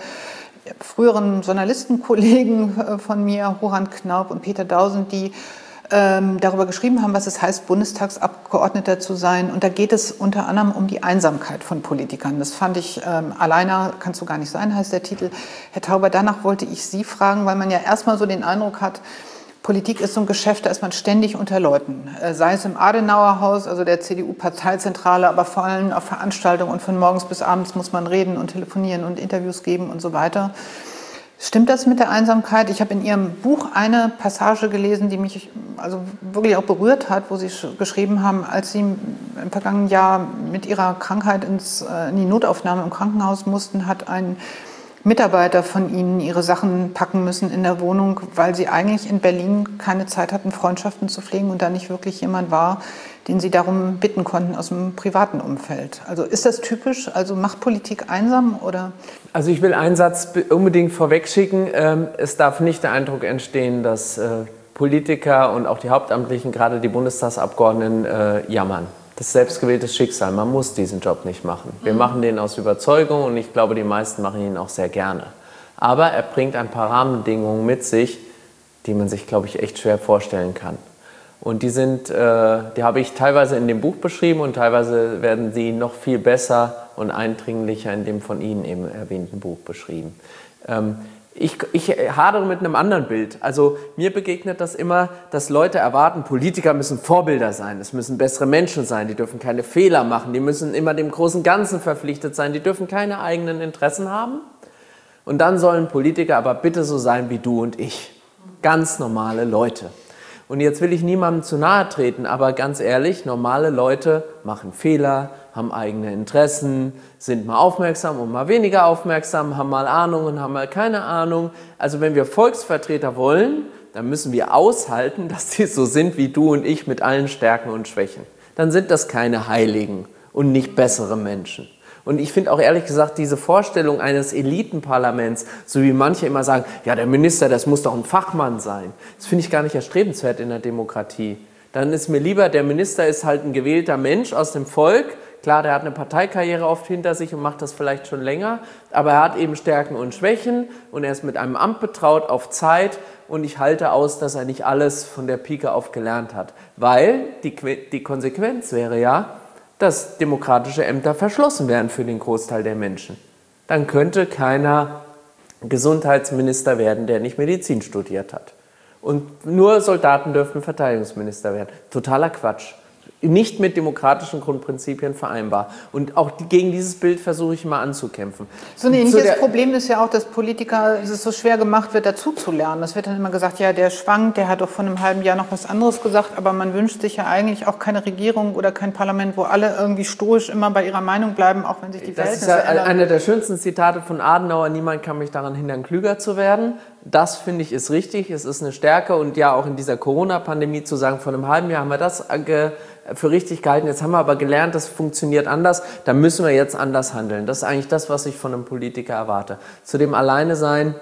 B: früheren Journalistenkollegen von mir, Horan Knaub und Peter Dausend, die ähm, darüber geschrieben haben, was es heißt, Bundestagsabgeordneter zu sein. Und da geht es unter anderem um die Einsamkeit von Politikern. Das fand ich, ähm, alleiner kannst du gar nicht sein, heißt der Titel. Herr Tauber, danach wollte ich Sie fragen, weil man ja erstmal so den Eindruck hat, Politik ist so ein Geschäft, da ist man ständig unter Leuten. Sei es im Adenauerhaus, also der C D U-Parteizentrale, aber vor allem auf Veranstaltungen und von morgens bis abends muss man reden und telefonieren und Interviews geben und so weiter. Stimmt das mit der Einsamkeit? Ich habe in Ihrem Buch eine Passage gelesen, die mich also wirklich auch berührt hat, wo Sie geschrieben haben, als Sie im vergangenen Jahr mit Ihrer Krankheit ins, in die Notaufnahme im Krankenhaus mussten, hat ein Mitarbeiter von Ihnen ihre Sachen packen müssen in der Wohnung, weil Sie eigentlich in Berlin keine Zeit hatten, Freundschaften zu pflegen und da nicht wirklich jemand war, den Sie darum bitten konnten aus dem privaten Umfeld. Also ist das typisch? Also macht Politik einsam oder?
C: Also ich will einen Satz unbedingt vorwegschicken. Es darf nicht der Eindruck entstehen, dass Politiker und auch die Hauptamtlichen, gerade die Bundestagsabgeordneten, jammern. Das ist selbstgewähltes Schicksal. Man muss diesen Job nicht machen. Wir mhm. machen den aus Überzeugung und ich glaube, die meisten machen ihn auch sehr gerne. Aber er bringt ein paar Rahmenbedingungen mit sich, die man sich, glaube ich, echt schwer vorstellen kann. Und die sind, äh, die habe ich teilweise in dem Buch beschrieben und teilweise werden sie noch viel besser und eindringlicher in dem von Ihnen eben erwähnten Buch beschrieben. Ähm, Ich, ich hadere mit einem anderen Bild. Also mir begegnet das immer, dass Leute erwarten, Politiker müssen Vorbilder sein, es müssen bessere Menschen sein, die dürfen keine Fehler machen, die müssen immer dem großen Ganzen verpflichtet sein, die dürfen keine eigenen Interessen haben. Und dann sollen Politiker aber bitte so sein wie du und ich. Ganz normale Leute. Und jetzt will ich niemandem zu nahe treten, aber ganz ehrlich, normale Leute machen Fehler, haben eigene Interessen, sind mal aufmerksam und mal weniger aufmerksam, haben mal Ahnung und haben mal keine Ahnung. Also wenn wir Volksvertreter wollen, dann müssen wir aushalten, dass die so sind wie du und ich mit allen Stärken und Schwächen. Dann sind das keine Heiligen und nicht bessere Menschen. Und ich finde auch ehrlich gesagt, diese Vorstellung eines Elitenparlaments, so wie manche immer sagen, ja, der Minister, das muss doch ein Fachmann sein. Das finde ich gar nicht erstrebenswert in der Demokratie. Dann ist mir lieber, der Minister ist halt ein gewählter Mensch aus dem Volk. Klar, der hat eine Parteikarriere oft hinter sich und macht das vielleicht schon länger, aber er hat eben Stärken und Schwächen und er ist mit einem Amt betraut auf Zeit und ich halte aus, dass er nicht alles von der Pike auf gelernt hat. Weil die, die Konsequenz wäre ja, dass demokratische Ämter verschlossen werden für den Großteil der Menschen. Dann könnte keiner Gesundheitsminister werden, der nicht Medizin studiert hat. Und nur Soldaten dürfen Verteidigungsminister werden. Totaler Quatsch. Nicht mit demokratischen Grundprinzipien vereinbar. Und auch gegen dieses Bild versuche ich immer anzukämpfen.
B: So ein ähnliches Problem ist ja auch, dass Politiker es so schwer gemacht wird, dazuzulernen. Das wird dann immer gesagt, ja, der schwankt, der hat doch vor einem halben Jahr noch was anderes gesagt, aber man wünscht sich ja eigentlich auch keine Regierung oder kein Parlament, wo alle irgendwie stoisch immer bei ihrer Meinung bleiben, auch wenn sich die Verhältnisse ändern.
C: Das ist ja einer der schönsten Zitate von Adenauer, niemand kann mich daran hindern, klüger zu werden. Das, finde ich, ist richtig, es ist eine Stärke und ja auch in dieser Corona-Pandemie zu sagen, vor einem halben Jahr haben wir das für richtig gehalten, jetzt haben wir aber gelernt, das funktioniert anders, da müssen wir jetzt anders handeln. Das ist eigentlich das, was ich von einem Politiker erwarte. Zu dem Alleine sein,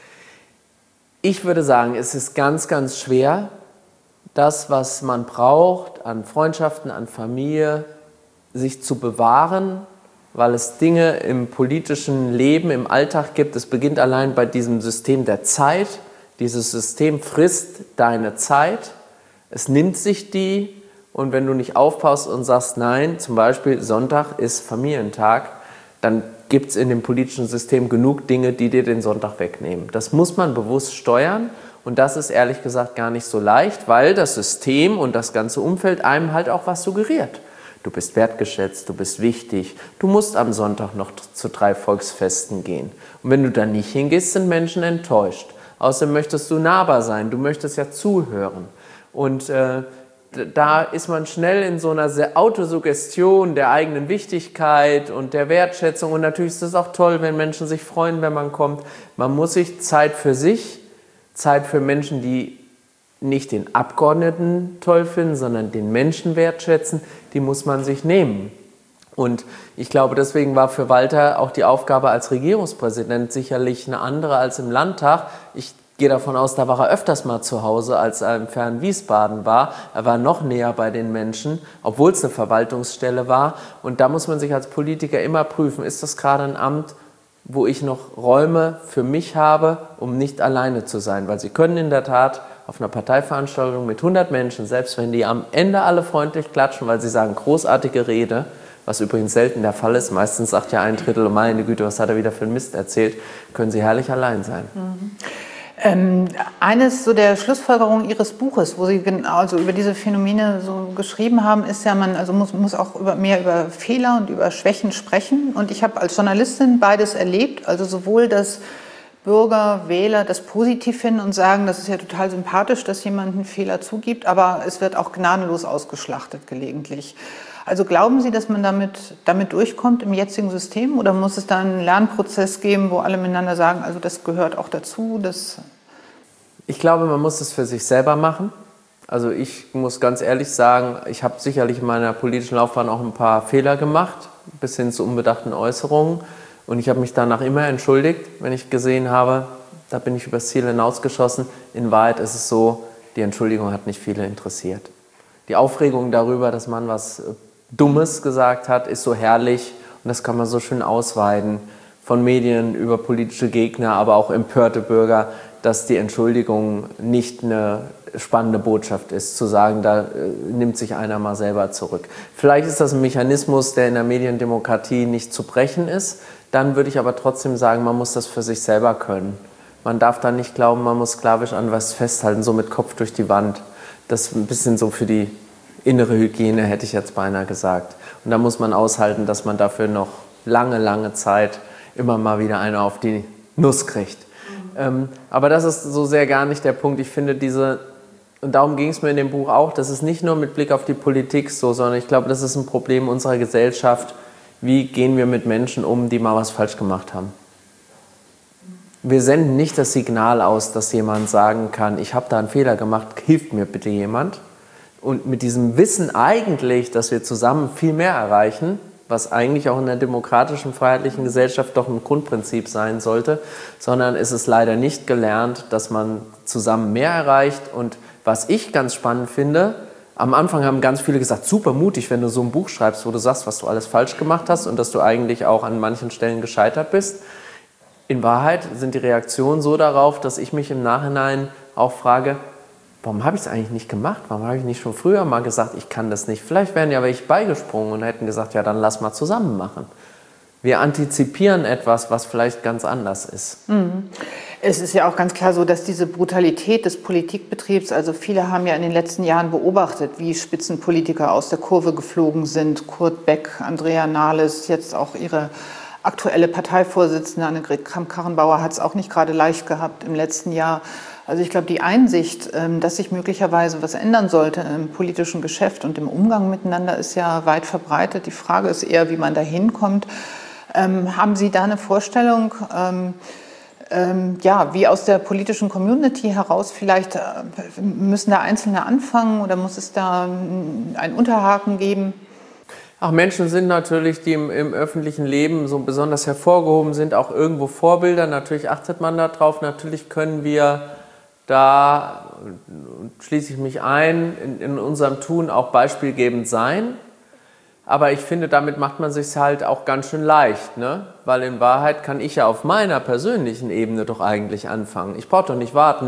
C: ich würde sagen, es ist ganz, ganz schwer, das, was man braucht an Freundschaften, an Familie, sich zu bewahren, weil es Dinge im politischen Leben, im Alltag gibt. Es beginnt allein bei diesem System der Zeit. Dieses System frisst deine Zeit. Es nimmt sich die und wenn du nicht aufpasst und sagst, nein, zum Beispiel Sonntag ist Familientag, dann gibt es in dem politischen System genug Dinge, die dir den Sonntag wegnehmen. Das muss man bewusst steuern und das ist ehrlich gesagt gar nicht so leicht, weil das System und das ganze Umfeld einem halt auch was suggeriert. Du bist wertgeschätzt, du bist wichtig, du musst am Sonntag noch zu drei Volksfesten gehen. Und wenn du da nicht hingehst, sind Menschen enttäuscht. Außerdem möchtest du nahbar sein, du möchtest ja zuhören. Und äh, da ist man schnell in so einer Autosuggestion der eigenen Wichtigkeit und der Wertschätzung. Und natürlich ist es auch toll, wenn Menschen sich freuen, wenn man kommt. Man muss sich Zeit für sich, Zeit für Menschen, die nicht den Abgeordneten toll finden, sondern den Menschen wertschätzen, die muss man sich nehmen. Und ich glaube, deswegen war für Walter auch die Aufgabe als Regierungspräsident sicherlich eine andere als im Landtag. Ich gehe davon aus, da war er öfters mal zu Hause, als er im fernen Wiesbaden war. Er war noch näher bei den Menschen, obwohl es eine Verwaltungsstelle war. Und da muss man sich als Politiker immer prüfen, ist das gerade ein Amt, wo ich noch Räume für mich habe, um nicht alleine zu sein. Weil Sie können in der Tat auf einer Parteiveranstaltung mit hundert Menschen, selbst wenn die am Ende alle freundlich klatschen, weil sie sagen, großartige Rede, was übrigens selten der Fall ist, meistens sagt ja ein Drittel, oh meine Güte, was hat er wieder für einen Mist erzählt, können sie herrlich allein sein.
B: Mhm. Ähm, eines so der Schlussfolgerungen Ihres Buches, wo Sie also über diese Phänomene so geschrieben haben, ist ja, man also muss, muss auch über, mehr über Fehler und über Schwächen sprechen. Und ich habe als Journalistin beides erlebt, also sowohl das Bürger, Wähler das positiv finden und sagen, das ist ja total sympathisch, dass jemand einen Fehler zugibt, aber es wird auch gnadenlos ausgeschlachtet gelegentlich. Also glauben Sie, dass man damit, damit durchkommt im jetzigen System oder muss es da einen Lernprozess geben, wo alle miteinander sagen, also das gehört auch dazu? Das
C: ich glaube, man muss es für sich selber machen. Also ich muss ganz ehrlich sagen, ich habe sicherlich in meiner politischen Laufbahn auch ein paar Fehler gemacht, bis hin zu unbedachten Äußerungen. Und ich habe mich danach immer entschuldigt, wenn ich gesehen habe, da bin ich übers Ziel hinausgeschossen. In Wahrheit ist es so, die Entschuldigung hat nicht viele interessiert. Die Aufregung darüber, dass man was Dummes gesagt hat, ist so herrlich und das kann man so schön ausweiten von Medien über politische Gegner, aber auch empörte Bürger, dass die Entschuldigung nicht eine spannende Botschaft ist, zu sagen, da äh, nimmt sich einer mal selber zurück. Vielleicht ist das ein Mechanismus, der in der Mediendemokratie nicht zu brechen ist. Dann würde ich aber trotzdem sagen, man muss das für sich selber können. Man darf da nicht glauben, man muss sklavisch an was festhalten, so mit Kopf durch die Wand. Das ist ein bisschen so für die innere Hygiene, hätte ich jetzt beinahe gesagt. Und da muss man aushalten, dass man dafür noch lange, lange Zeit immer mal wieder eine auf die Nuss kriegt. Mhm. Ähm, aber das ist so sehr gar nicht der Punkt. Ich finde diese, und darum ging es mir in dem Buch auch, das ist nicht nur mit Blick auf die Politik so, sondern ich glaube, das ist ein Problem unserer Gesellschaft. Wie gehen wir mit Menschen um, die mal was falsch gemacht haben? Wir senden nicht das Signal aus, dass jemand sagen kann, ich habe da einen Fehler gemacht, hilft mir bitte jemand. Und mit diesem Wissen eigentlich, dass wir zusammen viel mehr erreichen, was eigentlich auch in einer demokratischen, freiheitlichen Gesellschaft doch ein Grundprinzip sein sollte, sondern es ist leider nicht gelernt, dass man zusammen mehr erreicht. Und was ich ganz spannend finde, am Anfang haben ganz viele gesagt, super mutig, wenn du so ein Buch schreibst, wo du sagst, was du alles falsch gemacht hast und dass du eigentlich auch an manchen Stellen gescheitert bist. In Wahrheit sind die Reaktionen so darauf, dass ich mich im Nachhinein auch frage, warum habe ich es eigentlich nicht gemacht? Warum habe ich nicht schon früher mal gesagt, ich kann das nicht? Vielleicht wären ja welche beigesprungen und hätten gesagt, ja, dann lass mal zusammen machen. Wir antizipieren etwas, was vielleicht ganz anders ist.
B: Mhm. Es ist ja auch ganz klar so, dass diese Brutalität des Politikbetriebs, also viele haben ja in den letzten Jahren beobachtet, wie Spitzenpolitiker aus der Kurve geflogen sind. Kurt Beck, Andrea Nahles, jetzt auch ihre aktuelle Parteivorsitzende Annegret Kramp-Karrenbauer hat es auch nicht gerade leicht gehabt im letzten Jahr. Also ich glaube, die Einsicht, dass sich möglicherweise was ändern sollte im politischen Geschäft und im Umgang miteinander, ist ja weit verbreitet. Die Frage ist eher, wie man da hinkommt. Ähm, haben Sie da eine Vorstellung, ähm, ähm, ja, wie aus der politischen Community heraus vielleicht, äh, müssen da Einzelne anfangen oder muss es da einen Unterhaken geben?
C: Ach, Menschen sind natürlich, die im, im öffentlichen Leben so besonders hervorgehoben sind, auch irgendwo Vorbilder. Natürlich achtet man darauf. Natürlich können wir da, schließe ich mich ein, in, in unserem Tun auch beispielgebend sein. Aber ich finde, damit macht man sich halt auch ganz schön leicht, ne? Weil in Wahrheit kann ich ja auf meiner persönlichen Ebene doch eigentlich anfangen. Ich brauche doch nicht warten,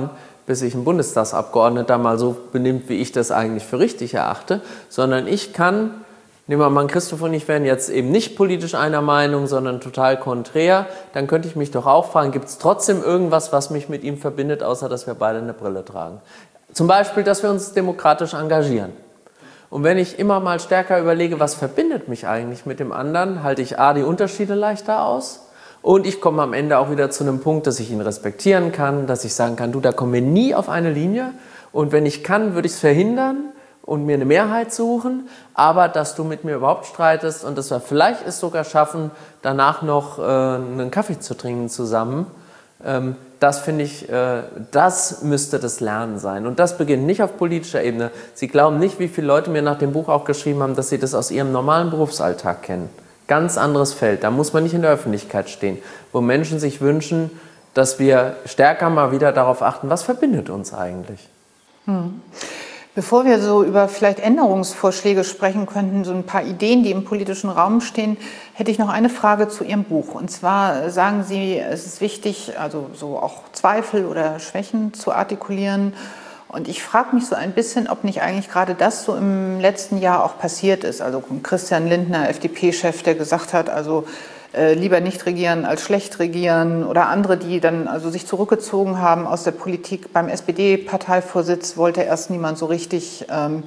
C: bis sich ein Bundestagsabgeordneter mal so benimmt, wie ich das eigentlich für richtig erachte, sondern ich kann, nehmen wir mal an, Christoph und ich wären jetzt eben nicht politisch einer Meinung, sondern total konträr, dann könnte ich mich doch auch fragen, gibt es trotzdem irgendwas, was mich mit ihm verbindet, außer dass wir beide eine Brille tragen? Zum Beispiel, dass wir uns demokratisch engagieren. Und wenn ich immer mal stärker überlege, was verbindet mich eigentlich mit dem anderen, halte ich A, die Unterschiede leichter aus und ich komme am Ende auch wieder zu einem Punkt, dass ich ihn respektieren kann, dass ich sagen kann, du, da kommen wir nie auf eine Linie und wenn ich kann, würde ich es verhindern und mir eine Mehrheit suchen, aber dass du mit mir überhaupt streitest und dass wir vielleicht es sogar schaffen, danach noch äh, einen Kaffee zu trinken zusammen, ähm, das finde ich, äh, das müsste das Lernen sein. Und das beginnt nicht auf politischer Ebene. Sie glauben nicht, wie viele Leute mir nach dem Buch auch geschrieben haben, dass sie das aus ihrem normalen Berufsalltag kennen. Ganz anderes Feld, da muss man nicht in der Öffentlichkeit stehen, wo Menschen sich wünschen, dass wir stärker mal wieder darauf achten, was verbindet uns eigentlich.
B: Hm. Bevor wir so über vielleicht Änderungsvorschläge sprechen könnten, so ein paar Ideen, die im politischen Raum stehen, hätte ich noch eine Frage zu Ihrem Buch. Und zwar sagen Sie, es ist wichtig, also so auch Zweifel oder Schwächen zu artikulieren. Und ich frage mich so ein bisschen, ob nicht eigentlich gerade das so im letzten Jahr auch passiert ist. Also Christian Lindner, F D P-Chef, der gesagt hat, also Äh, lieber nicht regieren als schlecht regieren oder andere, die dann also sich zurückgezogen haben aus der Politik. Beim S P D-Parteivorsitz wollte erst niemand so richtig. Ähm,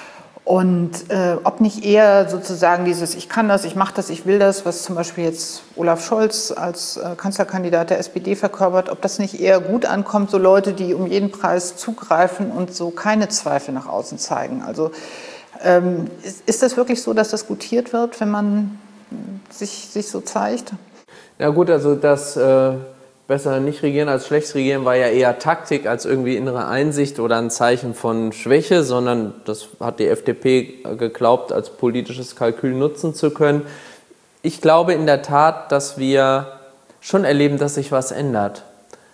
B: und äh, ob nicht eher sozusagen dieses ich kann das, ich mache das, ich will das, was zum Beispiel jetzt Olaf Scholz als äh, Kanzlerkandidat der S P D verkörpert, ob das nicht eher gut ankommt, so Leute, die um jeden Preis zugreifen und so keine Zweifel nach außen zeigen. Also ähm, ist, ist das wirklich so, dass das gutiert wird, wenn man Sich, sich so zeigt?
C: Na gut, also das äh, besser nicht regieren als schlecht regieren war ja eher Taktik als irgendwie innere Einsicht oder ein Zeichen von Schwäche, sondern das hat die F D P geglaubt, als politisches Kalkül nutzen zu können. Ich glaube in der Tat, dass wir schon erleben, dass sich was ändert.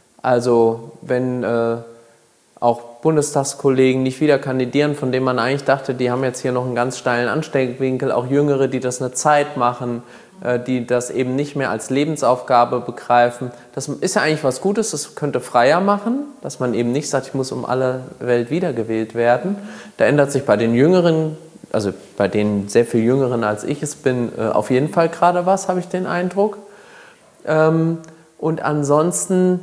C: Also wenn äh, auch Bundestagskollegen nicht wieder kandidieren, von denen man eigentlich dachte, die haben jetzt hier noch einen ganz steilen Ansteckwinkel, auch Jüngere, die das eine Zeit machen, die das eben nicht mehr als Lebensaufgabe begreifen. Das ist ja eigentlich was Gutes, das könnte freier machen, dass man eben nicht sagt, ich muss um alle Welt wiedergewählt werden. Da ändert sich bei den Jüngeren, also bei den sehr viel Jüngeren als ich es bin, auf jeden Fall gerade was, habe ich den Eindruck. Und ansonsten,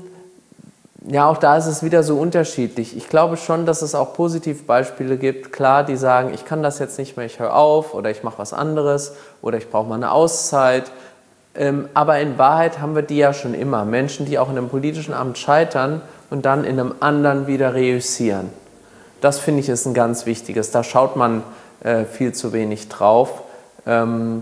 C: ja, auch da ist es wieder so unterschiedlich. Ich glaube schon, dass es auch Positivbeispiele gibt, klar, die sagen, ich kann das jetzt nicht mehr, ich höre auf oder ich mache was anderes oder ich brauche mal eine Auszeit. Ähm, aber in Wahrheit haben wir die ja schon immer. Menschen, die auch in einem politischen Amt scheitern und dann in einem anderen wieder reüssieren. Das finde ich ist ein ganz wichtiges. Da schaut man äh, viel zu wenig drauf. Ähm,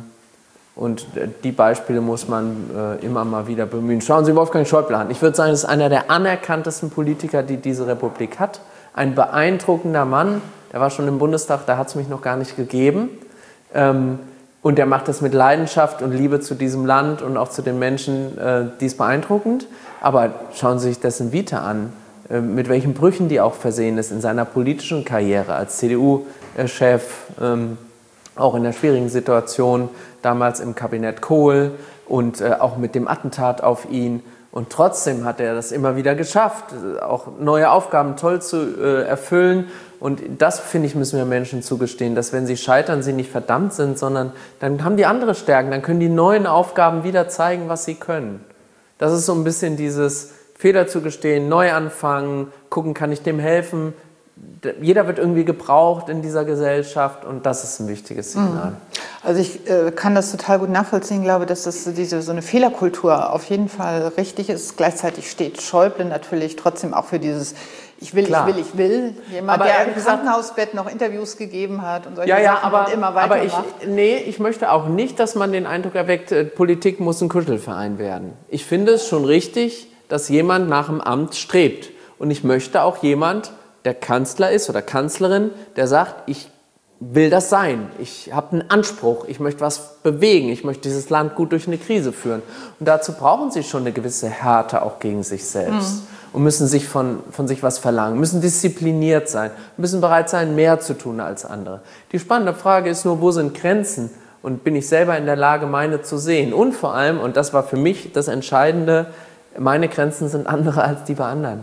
C: Und die Beispiele muss man äh, immer mal wieder bemühen. Schauen Sie Wolfgang Schäuble an. Ich würde sagen, das ist einer der anerkanntesten Politiker, die diese Republik hat. Ein beeindruckender Mann. Der war schon im Bundestag, da hat es mich noch gar nicht gegeben. Ähm, und der macht das mit Leidenschaft und Liebe zu diesem Land und auch zu den Menschen. Äh, die ist beeindruckend. Aber schauen Sie sich dessen Vita an. Äh, mit welchen Brüchen die auch versehen ist in seiner politischen Karriere als C D U-Chef. Ähm, auch in der schwierigen Situation, damals im Kabinett Kohl und äh, auch mit dem Attentat auf ihn. Und trotzdem hat er das immer wieder geschafft, auch neue Aufgaben toll zu äh, erfüllen. Und das, finde ich, müssen wir Menschen zugestehen, dass wenn sie scheitern, sie nicht verdammt sind, sondern dann haben die andere Stärken, dann können die neuen Aufgaben wieder zeigen, was sie können. Das ist so ein bisschen dieses Fehler zugestehen, neu anfangen, gucken, kann ich dem helfen. Jeder wird irgendwie gebraucht in dieser Gesellschaft und das ist ein wichtiges Signal.
B: Also ich äh, kann das total gut nachvollziehen, glaube, dass das diese, so eine Fehlerkultur auf jeden Fall richtig ist. Gleichzeitig steht Schäuble natürlich trotzdem auch für dieses Ich will,
C: Klar.
B: ich will, ich will. Jemand,
C: aber
B: der im
C: gesagt,
B: Krankenhausbett noch Interviews gegeben hat und solche
C: ja, ja,
B: Sachen
C: aber,
B: und immer weitermacht.
C: aber ich, nee, ich möchte auch nicht, dass man den Eindruck erweckt, Politik muss ein Kuschelverein werden. Ich finde es schon richtig, dass jemand nach dem Amt strebt. Und ich möchte auch jemand, der Kanzler ist oder Kanzlerin, der sagt, ich will das sein. Ich habe einen Anspruch, ich möchte was bewegen, ich möchte dieses Land gut durch eine Krise führen. Und dazu brauchen sie schon eine gewisse Härte auch gegen sich selbst. Mhm. Und müssen sich von, von sich was verlangen, müssen diszipliniert sein, müssen bereit sein, mehr zu tun als andere. Die spannende Frage ist nur, wo sind Grenzen? Und bin ich selber in der Lage, meine zu sehen? Und vor allem, und das war für mich das Entscheidende, meine Grenzen sind andere als die bei anderen.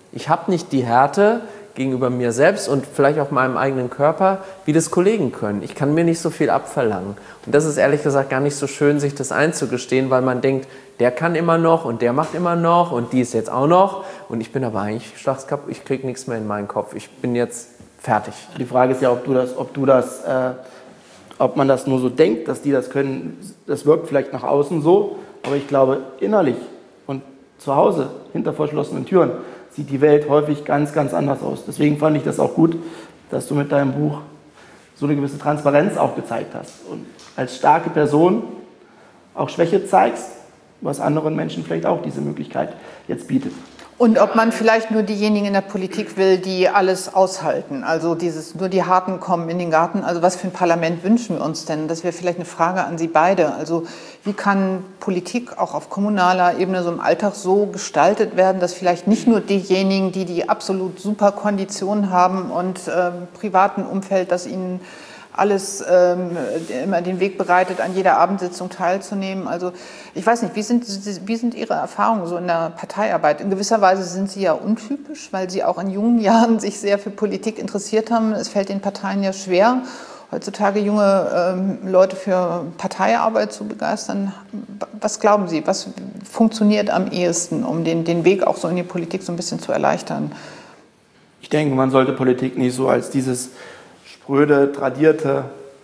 C: Ich habe nicht die Härte gegenüber mir selbst und vielleicht auch meinem eigenen Körper, wie das Kollegen können. Ich kann mir nicht so viel abverlangen. Und das ist ehrlich gesagt gar nicht so schön, sich das einzugestehen, weil man denkt, der kann immer noch und der macht immer noch und die ist jetzt auch noch. Und ich bin aber eigentlich schlagskaputt, ich kriege nichts mehr in meinen Kopf. Ich bin jetzt fertig.
A: Die Frage ist ja, ob du das, ob du das, äh, ob man das nur so denkt, dass die das können. Das wirkt vielleicht nach außen so, aber ich glaube innerlich und zu Hause hinter verschlossenen Türen sieht die Welt häufig ganz, ganz anders aus. Deswegen fand ich das auch gut, dass du mit deinem Buch so eine gewisse Transparenz auch gezeigt hast und als starke Person auch Schwäche zeigst, was anderen Menschen vielleicht auch diese Möglichkeit jetzt bietet.
B: Und ob man vielleicht nur diejenigen in der Politik will, die alles aushalten. Also dieses, nur die Harten kommen in den Garten. Also was für ein Parlament wünschen wir uns denn? Das wäre vielleicht eine Frage an Sie beide. Also wie kann Politik auch auf kommunaler Ebene so im Alltag so gestaltet werden, dass vielleicht nicht nur diejenigen, die die absolut super Konditionen haben und äh, privaten Umfeld, das ihnen alles ähm, immer den Weg bereitet, an jeder Abendsitzung teilzunehmen. Also ich weiß nicht, wie sind, wie sind Ihre Erfahrungen so in der Parteiarbeit? In gewisser Weise sind Sie ja untypisch, weil Sie auch in jungen Jahren sich sehr für Politik interessiert haben. Es fällt den Parteien ja schwer, heutzutage junge ähm, Leute für Parteiarbeit zu begeistern. Was glauben Sie, was funktioniert am ehesten, um den, den Weg auch so in die Politik so ein bisschen zu erleichtern?
A: Ich denke, man sollte Politik nicht so als dieses spröde, tradierte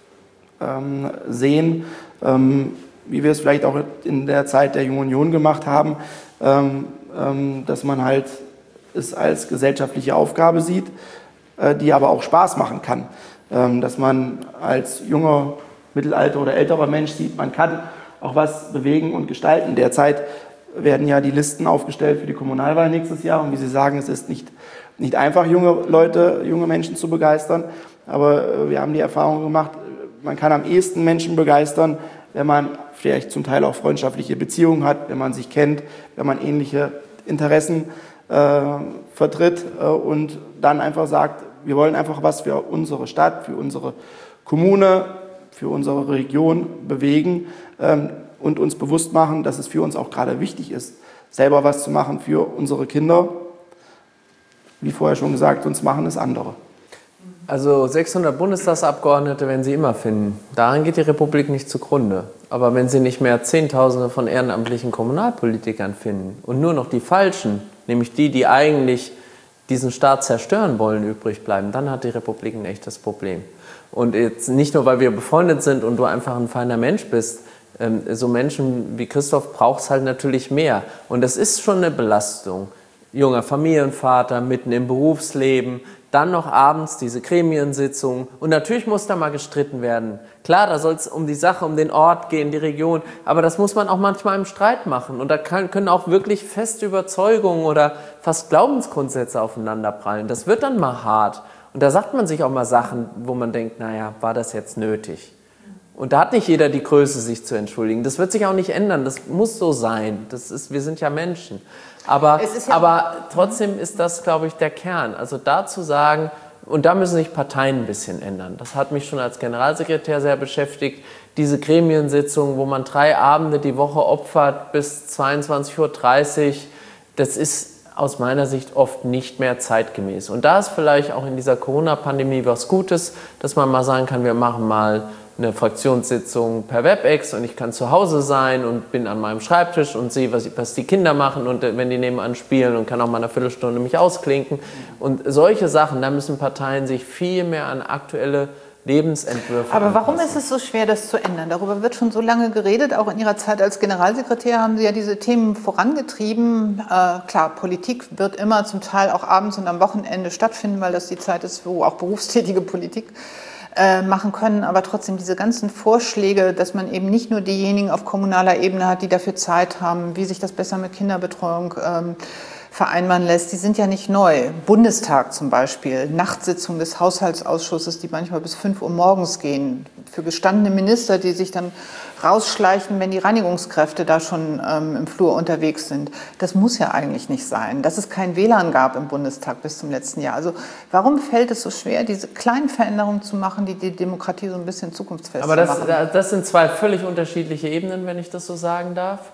A: ähm, sehen, ähm, wie wir es vielleicht auch in der Zeit der Jungen Union gemacht haben, ähm, ähm, dass man halt es als gesellschaftliche Aufgabe sieht, äh, die aber auch Spaß machen kann. Ähm, dass man als junger, mittelalter oder älterer Mensch sieht, man kann auch was bewegen und gestalten. Derzeit werden ja die Listen aufgestellt für die Kommunalwahl nächstes Jahr und wie Sie sagen, es ist nicht, nicht einfach, junge Leute, junge Menschen zu begeistern. Aber wir haben die Erfahrung gemacht, man kann am ehesten Menschen begeistern, wenn man vielleicht zum Teil auch freundschaftliche Beziehungen hat, wenn man sich kennt, wenn man ähnliche Interessen äh, vertritt äh, und dann einfach sagt, wir wollen einfach was für unsere Stadt, für unsere Kommune, für unsere Region bewegen ähm, und uns bewusst machen, dass es für uns auch gerade wichtig ist, selber was zu machen für unsere Kinder. Wie vorher schon gesagt, sonst machen es andere.
C: Also sechshundert Bundestagsabgeordnete werden Sie immer finden. Daran geht die Republik nicht zugrunde. Aber wenn Sie nicht mehr Zehntausende von ehrenamtlichen Kommunalpolitikern finden und nur noch die Falschen, nämlich die, die eigentlich diesen Staat zerstören wollen, übrig bleiben, dann hat die Republik ein echtes Problem. Und jetzt nicht nur, weil wir befreundet sind und du einfach ein feiner Mensch bist, so Menschen wie Christoph braucht es halt natürlich mehr. Und das ist schon eine Belastung. Junger Familienvater, mitten im Berufsleben, dann noch abends diese Gremiensitzungen und natürlich muss da mal gestritten werden. Klar, da soll es um die Sache, um den Ort gehen, die Region, aber das muss man auch manchmal im Streit machen und da kann, können auch wirklich feste Überzeugungen oder fast Glaubensgrundsätze aufeinanderprallen. Das wird dann mal hart und da sagt man sich auch mal Sachen, wo man denkt, naja, war das jetzt nötig? Und da hat nicht jeder die Größe, sich zu entschuldigen. Das wird sich auch nicht ändern, das muss so sein. Das ist, wir sind ja Menschen. Aber, ja aber trotzdem ist das, glaube ich, der Kern. Also da zu sagen, und da müssen sich Parteien ein bisschen ändern. Das hat mich schon als Generalsekretär sehr beschäftigt. Diese Gremiensitzungen, wo man drei Abende die Woche opfert bis zweiundzwanzig Uhr dreißig, das ist aus meiner Sicht oft nicht mehr zeitgemäß. Und da ist vielleicht auch in dieser Corona-Pandemie was Gutes, dass man mal sagen kann, wir machen mal eine Fraktionssitzung per WebEx und ich kann zu Hause sein und bin an meinem Schreibtisch und sehe, was, was die Kinder machen und wenn die nebenan spielen und kann auch mal eine Viertelstunde mich ausklinken. Und solche Sachen, da müssen Parteien sich viel mehr an aktuelle Lebensentwürfe
B: Aber warum
C: anpassen.
B: ist es so schwer, das zu ändern? Darüber wird schon so lange geredet. Auch in Ihrer Zeit als Generalsekretär haben Sie ja diese Themen vorangetrieben. Äh, klar, Politik wird immer zum Teil auch abends und am Wochenende stattfinden, weil das die Zeit ist, wo auch berufstätige Politik machen können, aber trotzdem diese ganzen Vorschläge, dass man eben nicht nur diejenigen auf kommunaler Ebene hat, die dafür Zeit haben, wie sich das besser mit Kinderbetreuung ähm, vereinbaren lässt, die sind ja nicht neu. Bundestag zum Beispiel, Nachtsitzung des Haushaltsausschusses, die manchmal bis fünf Uhr morgens gehen, für gestandene Minister, die sich dann rausschleichen, wenn die Reinigungskräfte da schon ähm, im Flur unterwegs sind. Das muss ja eigentlich nicht sein, dass es kein W L A N gab im Bundestag bis zum letzten Jahr. Also warum fällt es so schwer, diese kleinen Veränderungen zu machen, die die Demokratie so ein bisschen zukunftsfest
C: Aber das,
B: machen?
C: das sind zwei völlig unterschiedliche Ebenen, wenn ich das so sagen darf.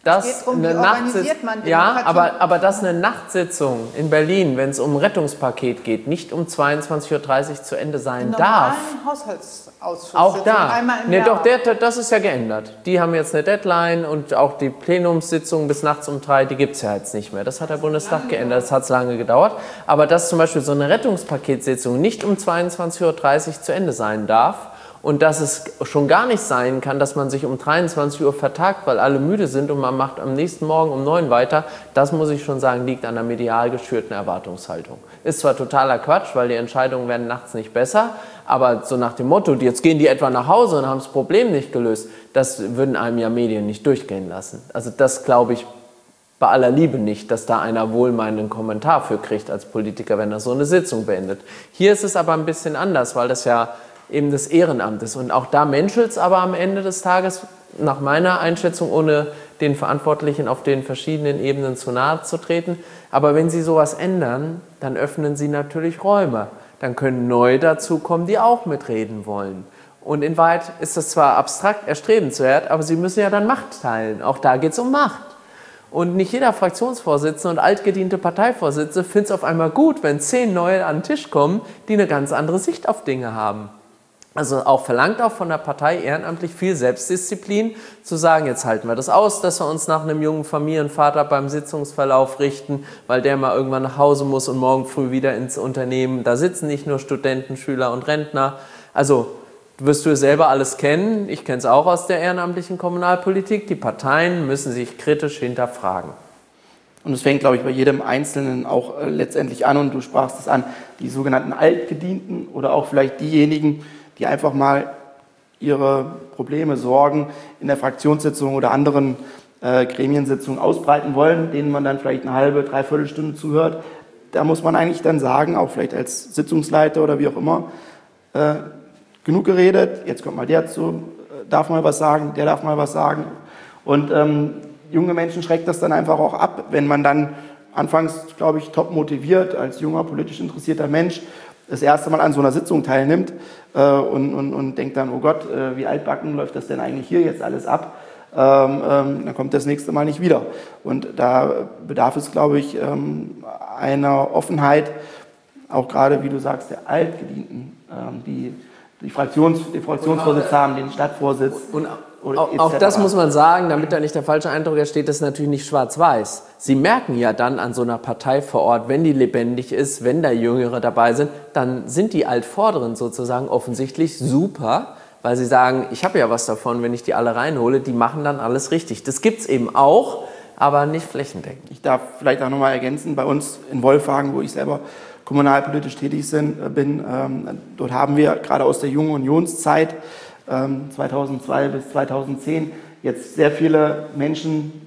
C: dass
B: es geht darum,
C: eine
B: wie organisiert man
C: ja,
B: Demokratie?
C: aber, aber dass eine Nachtsitzung in Berlin, wenn es um ein Rettungspaket geht, nicht um zweiundzwanzig Uhr dreißig zu Ende sein darf.
B: Haushaltsausschuss
C: auch da.
B: Einmal im
C: Nee,
B: Jahr.
C: doch, der, das ist ja geändert. Die haben jetzt eine Deadline und auch die Plenumssitzung bis nachts um drei, die gibt es ja jetzt nicht mehr. Das hat der Bundestag lange geändert, das hat es lange gedauert. Aber dass zum Beispiel so eine Rettungspaketssitzung nicht um zweiundzwanzig Uhr dreißig zu Ende sein darf, und dass es schon gar nicht sein kann, dass man sich um dreiundzwanzig Uhr vertagt, weil alle müde sind und man macht am nächsten Morgen um neun weiter, das muss ich schon sagen, liegt an der medial geschürten Erwartungshaltung. Ist zwar totaler Quatsch, weil die Entscheidungen werden nachts nicht besser, aber so nach dem Motto, jetzt gehen die etwa nach Hause und haben das Problem nicht gelöst, das würden einem ja Medien nicht durchgehen lassen. Also das glaube ich bei aller Liebe nicht, dass da einer wohlmeinenden Kommentar für kriegt als Politiker, wenn er so eine Sitzung beendet. Hier ist es aber ein bisschen anders, weil das ja eben das Ehrenamt ist. Und auch da menschelt es aber am Ende des Tages, nach meiner Einschätzung, ohne den Verantwortlichen auf den verschiedenen Ebenen zu nahe zu treten. Aber wenn sie sowas ändern, dann öffnen sie natürlich Räume. Dann können neue dazukommen, die auch mitreden wollen. Und in Wahrheit ist das zwar abstrakt erstrebenswert, aber sie müssen ja dann Macht teilen. Auch da geht es um Macht. Und nicht jeder Fraktionsvorsitzende und altgediente Parteivorsitzende findet es auf einmal gut, wenn zehn neue an den Tisch kommen, die eine ganz andere Sicht auf Dinge haben. Also auch verlangt auch von der Partei ehrenamtlich viel Selbstdisziplin, zu sagen, jetzt halten wir das aus, dass wir uns nach einem jungen Familienvater beim Sitzungsverlauf richten, weil der mal irgendwann nach Hause muss und morgen früh wieder ins Unternehmen. Da sitzen nicht nur Studenten, Schüler und Rentner. Also wirst du selber alles kennen, ich kenne es auch aus der ehrenamtlichen Kommunalpolitik, die Parteien müssen sich kritisch hinterfragen.
A: Und es fängt, glaube ich, bei jedem Einzelnen auch äh, letztendlich an, und du sprachst es an, die sogenannten Altgedienten oder auch vielleicht diejenigen, die einfach mal ihre Probleme, Sorgen in der Fraktionssitzung oder anderen äh, Gremiensitzungen ausbreiten wollen, denen man dann vielleicht eine halbe, dreiviertel Stunde zuhört. Da muss man eigentlich dann sagen, auch vielleicht als Sitzungsleiter oder wie auch immer, äh, genug geredet, jetzt kommt mal der zu, darf mal was sagen, der darf mal was sagen. Und ähm, junge Menschen schreckt das dann einfach auch ab, wenn man dann anfangs, glaube ich, top motiviert, als junger, politisch interessierter Mensch, das erste Mal an so einer Sitzung teilnimmt äh, und, und, und denkt dann, oh Gott, äh, wie altbacken läuft das denn eigentlich hier jetzt alles ab? Ähm, ähm, dann kommt das nächste Mal nicht wieder. Und da bedarf es, glaube ich, ähm, einer Offenheit, auch gerade, wie du sagst, der Altgedienten, ähm, die die Fraktions, die Fraktionsvorsitz haben, den Stadtvorsitz.
C: Und auch, auch das muss man sagen, damit da nicht der falsche Eindruck entsteht, das ist natürlich nicht schwarz-weiß. Sie merken ja dann an so einer Partei vor Ort, wenn die lebendig ist, wenn da Jüngere dabei sind, dann sind die Altvorderen sozusagen offensichtlich super, weil sie sagen, ich habe ja was davon, wenn ich die alle reinhole, die machen dann alles richtig. Das gibt es eben auch, aber nicht flächendeckend. Ich darf vielleicht auch nochmal ergänzen, bei uns in Wolfhagen, wo ich selber kommunalpolitisch tätig sind, bin, ähm, dort haben wir gerade aus der Jungen Unionszeit ähm, zweitausendzwei bis zweitausendzehn jetzt sehr viele Menschen,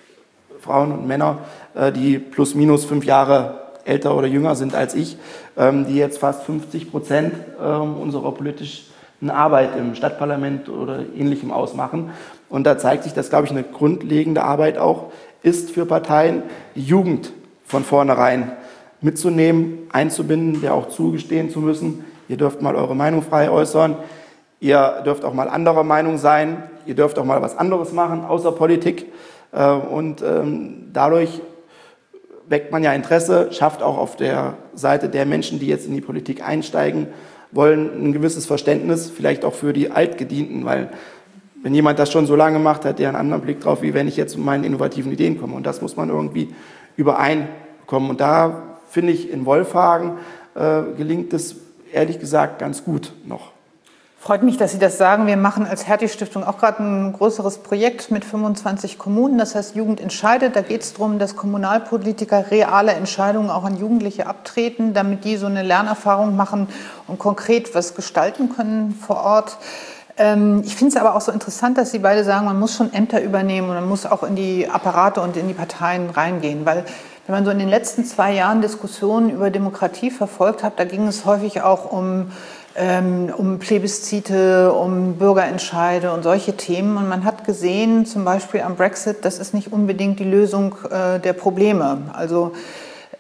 C: Frauen und Männer, äh, die plus minus fünf Jahre älter oder jünger sind als ich, ähm, die jetzt fast fünfzig Prozent ähm, unserer politischen Arbeit im Stadtparlament oder Ähnlichem ausmachen. Und da zeigt sich, dass, glaube ich, eine grundlegende Arbeit auch ist für Parteien, die Jugend von vornherein mitzunehmen, einzubinden, der auch zugestehen zu müssen, ihr dürft mal eure Meinung frei äußern, ihr dürft auch mal anderer Meinung sein, ihr dürft auch mal was anderes machen, außer Politik. Und dadurch weckt man ja Interesse, schafft auch auf der Seite der Menschen, die jetzt in die Politik einsteigen wollen, ein gewisses Verständnis, vielleicht auch für die Altgedienten, weil wenn jemand das schon so lange macht, hat der einen anderen Blick drauf, wie wenn ich jetzt mit meinen innovativen Ideen komme. Und das muss man irgendwie übereinkommen. Und da finde ich, in Wolfhagen äh, gelingt es, ehrlich gesagt, ganz gut noch.
B: Freut mich, dass Sie das sagen. Wir machen als Hertie-Stiftung auch gerade ein größeres Projekt mit fünfundzwanzig Kommunen. Das heißt, Jugend entscheidet. Da geht es darum, dass Kommunalpolitiker reale Entscheidungen auch an Jugendliche abtreten, damit die so eine Lernerfahrung machen und konkret was gestalten können vor Ort. Ähm, ich finde es aber auch so interessant, dass Sie beide sagen, man muss schon Ämter übernehmen und man muss auch in die Apparate und in die Parteien reingehen, weil wenn man so in den letzten zwei Jahren Diskussionen über Demokratie verfolgt hat, da ging es häufig auch um, ähm, um Plebiszite, um Bürgerentscheide und solche Themen. Und man hat gesehen, zum Beispiel am Brexit, das ist nicht unbedingt die Lösung äh, der Probleme. Also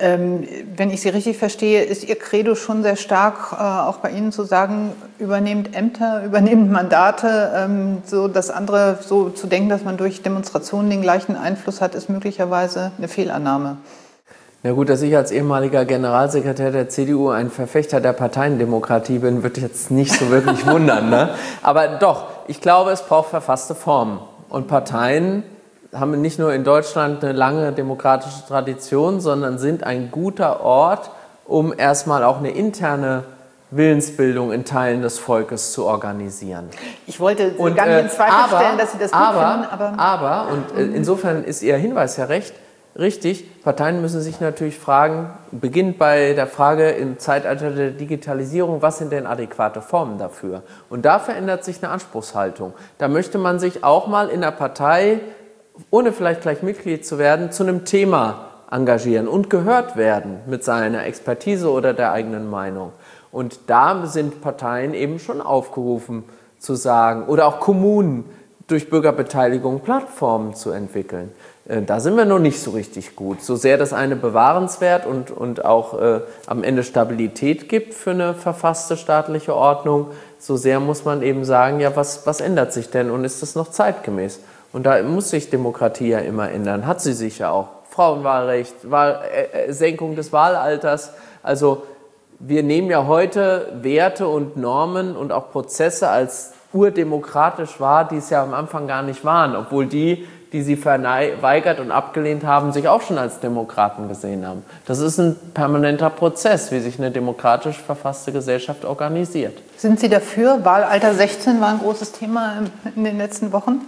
B: Ähm, wenn ich Sie richtig verstehe, ist Ihr Credo schon sehr stark, äh, auch bei Ihnen zu sagen, übernehmt Ämter, übernehmt Mandate, ähm, so das andere, so zu denken, dass man durch Demonstrationen den gleichen Einfluss hat, ist möglicherweise eine Fehlannahme.
C: Na gut, dass ich als ehemaliger Generalsekretär der C D U ein Verfechter der Parteiendemokratie bin, wird jetzt nicht so wirklich wundern. Ne? Aber doch, ich glaube, es braucht verfasste Formen. Und Parteien haben nicht nur in Deutschland eine lange demokratische Tradition, sondern sind ein guter Ort, um erstmal auch eine interne Willensbildung in Teilen des Volkes zu organisieren.
B: Ich wollte
C: und,
B: gar nicht in Zweifel
C: aber,
B: stellen, dass Sie das gut
C: aber,
B: finden. Aber,
C: aber, und äh, insofern ist Ihr Hinweis ja recht, richtig, Parteien müssen sich natürlich fragen, beginnt bei der Frage im Zeitalter der Digitalisierung, was sind denn adäquate Formen dafür? Und da verändert sich eine Anspruchshaltung. Da möchte man sich auch mal in der Partei, ohne vielleicht gleich Mitglied zu werden, zu einem Thema engagieren und gehört werden mit seiner Expertise oder der eigenen Meinung. Und da sind Parteien eben schon aufgerufen zu sagen, oder auch Kommunen durch Bürgerbeteiligung Plattformen zu entwickeln. Da sind wir noch nicht so richtig gut. So sehr das eine bewahrenswert und, und auch äh, am Ende Stabilität gibt für eine verfasste staatliche Ordnung, so sehr muss man eben sagen, ja, was, was ändert sich denn und ist das noch zeitgemäß? Und da muss sich Demokratie ja immer ändern, hat sie sich ja auch. Frauenwahlrecht, Wahl, äh, Senkung des Wahlalters. Also wir nehmen ja heute Werte und Normen und auch Prozesse als urdemokratisch wahr, die es ja am Anfang gar nicht waren, obwohl die, die sie verweigert und abgelehnt haben, sich auch schon als Demokraten gesehen haben. Das ist ein permanenter Prozess, wie sich eine demokratisch verfasste Gesellschaft organisiert.
B: Sind Sie dafür? Wahlalter sechzehn war ein großes Thema in den letzten Wochen.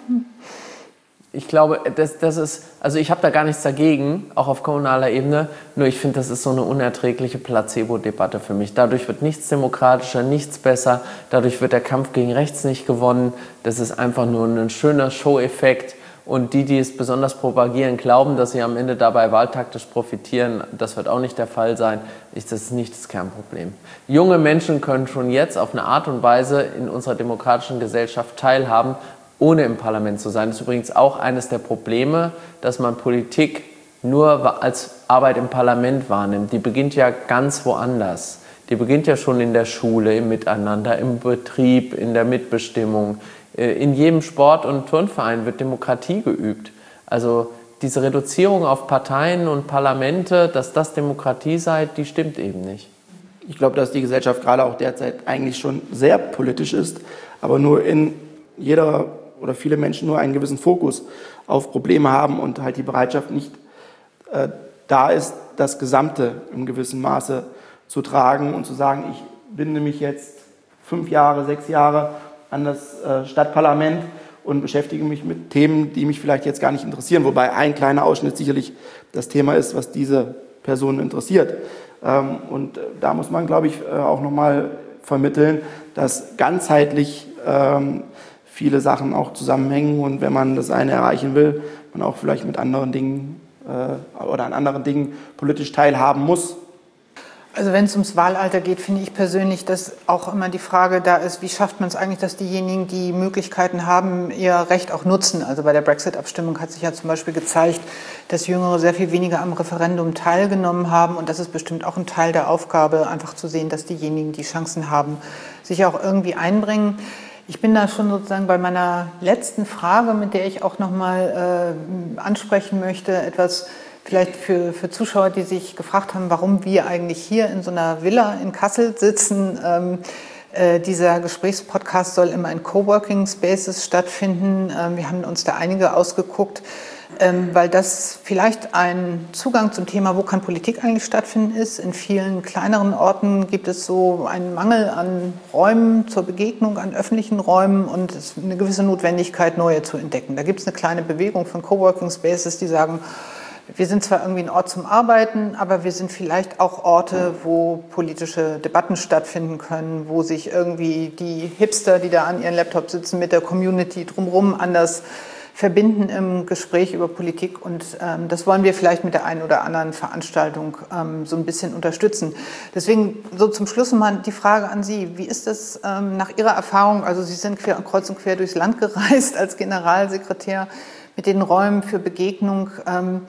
C: Ich glaube, das, das ist, also ich habe da gar nichts dagegen, auch auf kommunaler Ebene, nur ich finde, das ist so eine unerträgliche Placebo-Debatte für mich. Dadurch wird nichts demokratischer, nichts besser, dadurch wird der Kampf gegen rechts nicht gewonnen, das ist einfach nur ein schöner Show-Effekt und die, die es besonders propagieren, glauben, dass sie am Ende dabei wahltaktisch profitieren, das wird auch nicht der Fall sein, das ist nicht das Kernproblem. Junge Menschen können schon jetzt auf eine Art und Weise in unserer demokratischen Gesellschaft teilhaben, ohne im Parlament zu sein. Das ist übrigens auch eines der Probleme, dass man Politik nur als Arbeit im Parlament wahrnimmt. Die beginnt ja ganz woanders. Die beginnt ja schon in der Schule, im Miteinander, im Betrieb, in der Mitbestimmung. In jedem Sport- und Turnverein wird Demokratie geübt. Also diese Reduzierung auf Parteien und Parlamente, dass das Demokratie sei, die stimmt eben nicht.
A: Ich glaube, dass die Gesellschaft gerade auch derzeit eigentlich schon sehr politisch ist, aber nur in jeder oder viele Menschen nur einen gewissen Fokus auf Probleme haben und halt die Bereitschaft nicht äh, da ist, das Gesamte im gewissen Maße zu tragen und zu sagen, ich binde mich jetzt fünf Jahre, sechs Jahre an das äh, Stadtparlament und beschäftige mich mit Themen, die mich vielleicht jetzt gar nicht interessieren, wobei ein kleiner Ausschnitt sicherlich das Thema ist, was diese Personen interessiert. Ähm, und da muss man, glaube ich, äh, auch nochmal vermitteln, dass ganzheitlich ähm, viele Sachen auch zusammenhängen und wenn man das eine erreichen will, man auch vielleicht mit anderen Dingen äh, oder an anderen Dingen politisch teilhaben muss.
B: Also wenn es ums Wahlalter geht, finde ich persönlich, dass auch immer die Frage da ist, wie schafft man es eigentlich, dass diejenigen, die Möglichkeiten haben, ihr Recht auch nutzen. Also bei der Brexit-Abstimmung hat sich ja zum Beispiel gezeigt, dass Jüngere sehr viel weniger am Referendum teilgenommen haben und das ist bestimmt auch ein Teil der Aufgabe, einfach zu sehen, dass diejenigen, die Chancen haben, sich auch irgendwie einbringen. Ich bin da schon sozusagen bei meiner letzten Frage, mit der ich auch nochmal äh, ansprechen möchte, etwas vielleicht für, für Zuschauer, die sich gefragt haben, warum wir eigentlich hier in so einer Villa in Kassel sitzen. Ähm, äh, dieser Gesprächspodcast soll immer in Coworking Spaces stattfinden. Ähm, wir haben uns da einige ausgeguckt, ähm, weil das vielleicht ein Zugang zum Thema, wo kann Politik eigentlich stattfinden, ist. In vielen kleineren Orten gibt es so einen Mangel an Räumen zur Begegnung, an öffentlichen Räumen und es ist eine gewisse Notwendigkeit, neue zu entdecken. Da gibt es eine kleine Bewegung von Coworking Spaces, die sagen, wir sind zwar irgendwie ein Ort zum Arbeiten, aber wir sind vielleicht auch Orte, wo politische Debatten stattfinden können, wo sich irgendwie die Hipster, die da an ihren Laptop sitzen, mit der Community drumherum anders verbinden im Gespräch über Politik. Und ähm, das wollen wir vielleicht mit der einen oder anderen Veranstaltung ähm, so ein bisschen unterstützen. Deswegen so zum Schluss mal die Frage an Sie. Wie ist das ähm, nach Ihrer Erfahrung? Also Sie sind quer, kreuz und quer durchs Land gereist als Generalsekretär mit den Räumen für Begegnung. Ähm,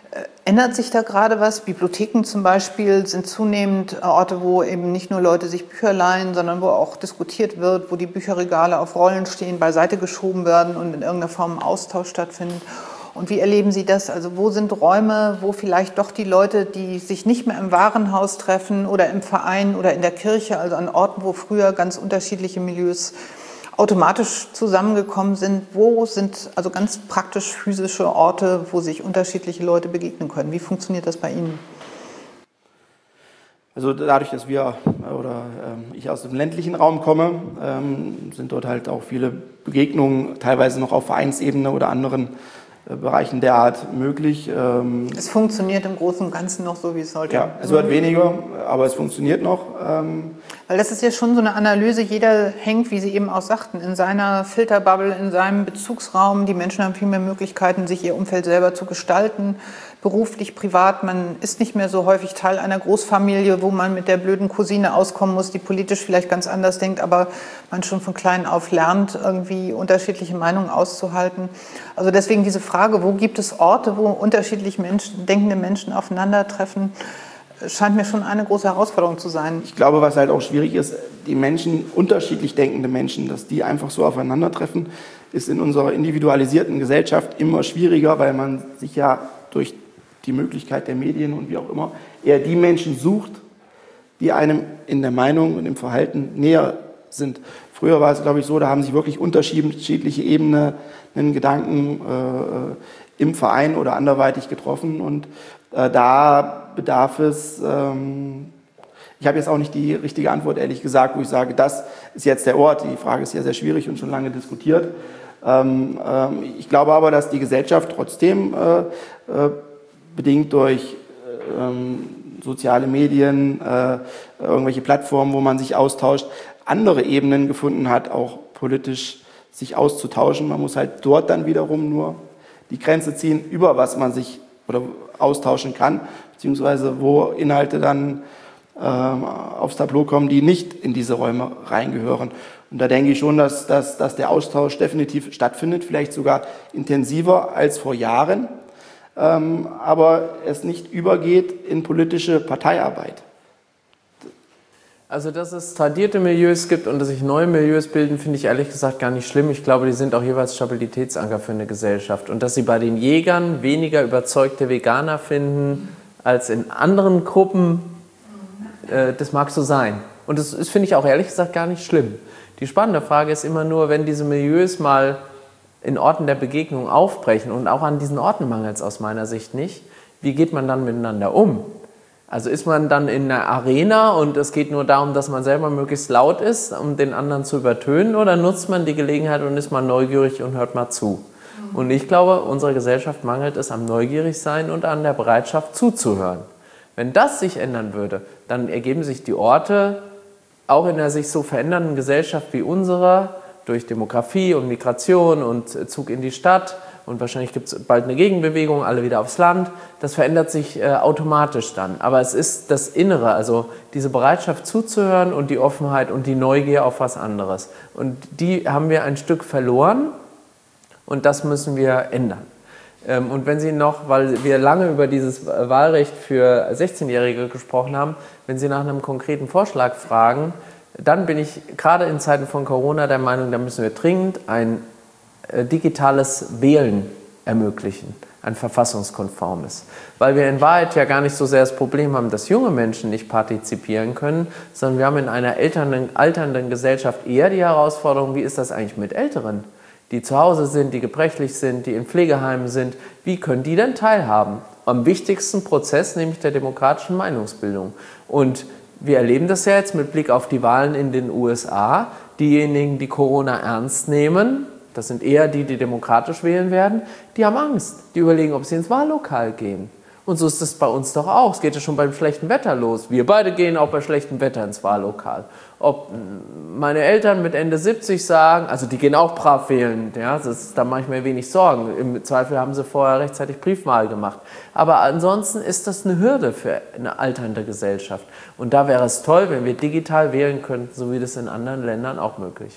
B: Ändert sich da gerade was? Bibliotheken zum Beispiel sind zunehmend Orte, wo eben nicht nur Leute sich Bücher leihen, sondern wo auch diskutiert wird, wo die Bücherregale auf Rollen stehen, beiseite geschoben werden und in irgendeiner Form ein Austausch stattfindet. Und wie erleben Sie das? Also wo sind Räume, wo vielleicht doch die Leute, die sich nicht mehr im Warenhaus treffen oder im Verein oder in der Kirche, also an Orten, wo früher ganz unterschiedliche Milieus automatisch zusammengekommen sind, wo sind also ganz praktisch physische Orte, wo sich unterschiedliche Leute begegnen können? Wie funktioniert das bei Ihnen?
A: Also dadurch, dass wir oder ähm, ich aus dem ländlichen Raum komme, ähm, sind dort halt auch viele Begegnungen, teilweise noch auf Vereinsebene oder anderen äh, Bereichen der Art möglich. Ähm,
B: es funktioniert im Großen und Ganzen noch so, wie es sollte.
A: Ja, es wird weniger, aber es funktioniert noch. Ähm,
B: Weil das ist ja schon so eine Analyse, jeder hängt, wie Sie eben auch sagten, in seiner Filterbubble, in seinem Bezugsraum. Die Menschen haben viel mehr Möglichkeiten, sich ihr Umfeld selber zu gestalten, beruflich, privat. Man ist nicht mehr so häufig Teil einer Großfamilie, wo man mit der blöden Cousine auskommen muss, die politisch vielleicht ganz anders denkt, aber man schon von klein auf lernt, irgendwie unterschiedliche Meinungen auszuhalten. Also deswegen diese Frage, wo gibt es Orte, wo unterschiedlich Menschen, denkende Menschen aufeinandertreffen, scheint mir schon eine große Herausforderung zu sein.
A: Ich glaube, was halt auch schwierig ist, die Menschen, unterschiedlich denkende Menschen, dass die einfach so aufeinandertreffen, ist in unserer individualisierten Gesellschaft immer schwieriger, weil man sich ja durch die Möglichkeit der Medien und wie auch immer eher die Menschen sucht, die einem in der Meinung und im Verhalten näher sind. Früher war es, glaube ich, so, da haben sich wirklich unterschiedliche Ebenen, Gedanken äh, im Verein oder anderweitig getroffen und äh, da bedarf es, ähm, ich habe jetzt auch nicht die richtige Antwort, ehrlich gesagt, wo ich sage, das ist jetzt der Ort. Die Frage ist ja sehr schwierig und schon lange diskutiert. Ähm, ähm, ich glaube aber, dass die Gesellschaft trotzdem äh, äh, bedingt durch ähm, soziale Medien, äh, irgendwelche Plattformen, wo man sich austauscht, andere Ebenen gefunden hat, auch politisch sich auszutauschen. Man muss halt dort dann wiederum nur die Grenze ziehen, über was man sich oder austauschen kann, beziehungsweise wo Inhalte dann ähm, aufs Tableau kommen, die nicht in diese Räume reingehören. Und da denke ich schon, dass, dass, dass der Austausch definitiv stattfindet, vielleicht sogar intensiver als vor Jahren, ähm, aber es nicht übergeht in politische Parteiarbeit.
C: Also, dass es tradierte Milieus gibt und dass sich neue Milieus bilden, finde ich ehrlich gesagt gar nicht schlimm. Ich glaube, die sind auch jeweils Stabilitätsanker für eine Gesellschaft. Und dass sie bei den Jägern weniger überzeugte Veganer finden als in anderen Gruppen, äh, das mag so sein. Und das ist, finde ich, auch ehrlich gesagt gar nicht schlimm. Die spannende Frage ist immer nur, wenn diese Milieus mal in Orten der Begegnung aufbrechen, und auch an diesen Orten mangelt es aus meiner Sicht nicht, wie geht man dann miteinander um? Also ist man dann in einer Arena und es geht nur darum, dass man selber möglichst laut ist, um den anderen zu übertönen, oder nutzt man die Gelegenheit und ist mal neugierig und hört mal zu? Und ich glaube, unserer Gesellschaft mangelt es am Neugierigsein und an der Bereitschaft zuzuhören. Wenn das sich ändern würde, dann ergeben sich die Orte, auch in einer sich so verändernden Gesellschaft wie unserer, durch Demografie und Migration und Zug in die Stadt, und wahrscheinlich gibt es bald eine Gegenbewegung, alle wieder aufs Land. Das verändert sich äh, automatisch dann. Aber es ist das Innere, also diese Bereitschaft zuzuhören und die Offenheit und die Neugier auf was anderes. Und die haben wir ein Stück verloren und das müssen wir ändern. Ähm, und wenn Sie noch, weil wir lange über dieses Wahlrecht für sechzehnjährige gesprochen haben, wenn Sie nach einem konkreten Vorschlag fragen, dann bin ich gerade in Zeiten von Corona der Meinung, da müssen wir dringend ein digitales Wählen ermöglichen, ein verfassungskonformes. Weil wir in Wahrheit ja gar nicht so sehr das Problem haben, dass junge Menschen nicht partizipieren können, sondern wir haben in einer alternden, alternden Gesellschaft eher die Herausforderung, wie ist das eigentlich mit Älteren, die zu Hause sind, die gebrechlich sind, die in Pflegeheimen sind, wie können die denn teilhaben? Am wichtigsten Prozess, nämlich der demokratischen Meinungsbildung. Und wir erleben das ja jetzt mit Blick auf die Wahlen in den U S A. Diejenigen, die Corona ernst nehmen, das sind eher die, die demokratisch wählen werden, die haben Angst. Die überlegen, ob sie ins Wahllokal gehen. Und so ist es bei uns doch auch. Es geht ja schon beim schlechten Wetter los. Wir beide gehen auch bei schlechtem Wetter ins Wahllokal. Ob meine Eltern mit Ende siebzig sagen, also die gehen auch brav wählen, ja, das ist, da mache ich mir wenig Sorgen. Im Zweifel haben sie vorher rechtzeitig Briefwahl gemacht. Aber ansonsten ist das eine Hürde für eine alternde Gesellschaft. Und da wäre es toll, wenn wir digital wählen könnten, so wie das in anderen Ländern auch möglich ist.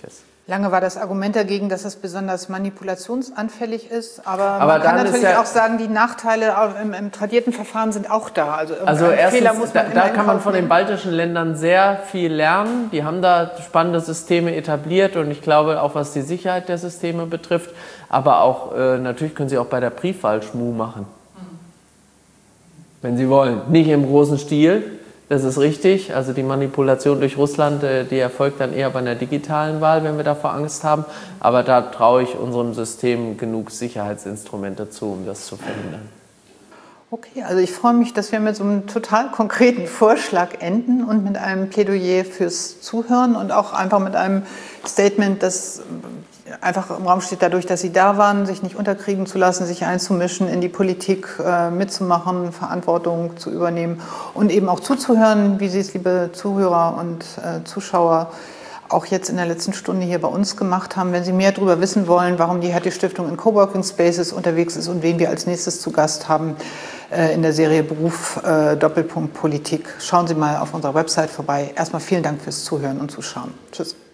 B: Lange war das Argument dagegen, dass es besonders manipulationsanfällig ist, aber,
C: aber
B: man kann natürlich
C: ja
B: auch sagen, die Nachteile im, im tradierten Verfahren sind auch da. Also,
C: also erstens,
B: Fehler muss man
C: da, da kann man von
B: nehmen.
C: den baltischen Ländern sehr viel lernen. Die haben da spannende Systeme etabliert und ich glaube auch, was die Sicherheit der Systeme betrifft, aber auch äh, natürlich können sie auch bei der Briefwahl Schmuh machen, mhm. wenn sie wollen. Nicht im großen Stil. Das ist richtig, also die Manipulation durch Russland, die erfolgt dann eher bei einer digitalen Wahl, wenn wir davor Angst haben. Aber da traue ich unserem System genug Sicherheitsinstrumente zu, um das zu verhindern.
B: Okay, also ich freue mich, dass wir mit so einem total konkreten Vorschlag enden und mit einem Plädoyer fürs Zuhören und auch einfach mit einem Statement, das einfach im Raum steht, dadurch, dass Sie da waren, sich nicht unterkriegen zu lassen, sich einzumischen, in die Politik äh, mitzumachen, Verantwortung zu übernehmen und eben auch zuzuhören, wie Sie es, liebe Zuhörer und äh, Zuschauer, auch jetzt in der letzten Stunde hier bei uns gemacht haben. Wenn Sie mehr darüber wissen wollen, warum die Hertie-Stiftung in Coworking Spaces unterwegs ist und wen wir als nächstes zu Gast haben äh, in der Serie Beruf äh, Doppelpunkt Politik, schauen Sie mal auf unserer Website vorbei. Erstmal vielen Dank fürs Zuhören und Zuschauen. Tschüss.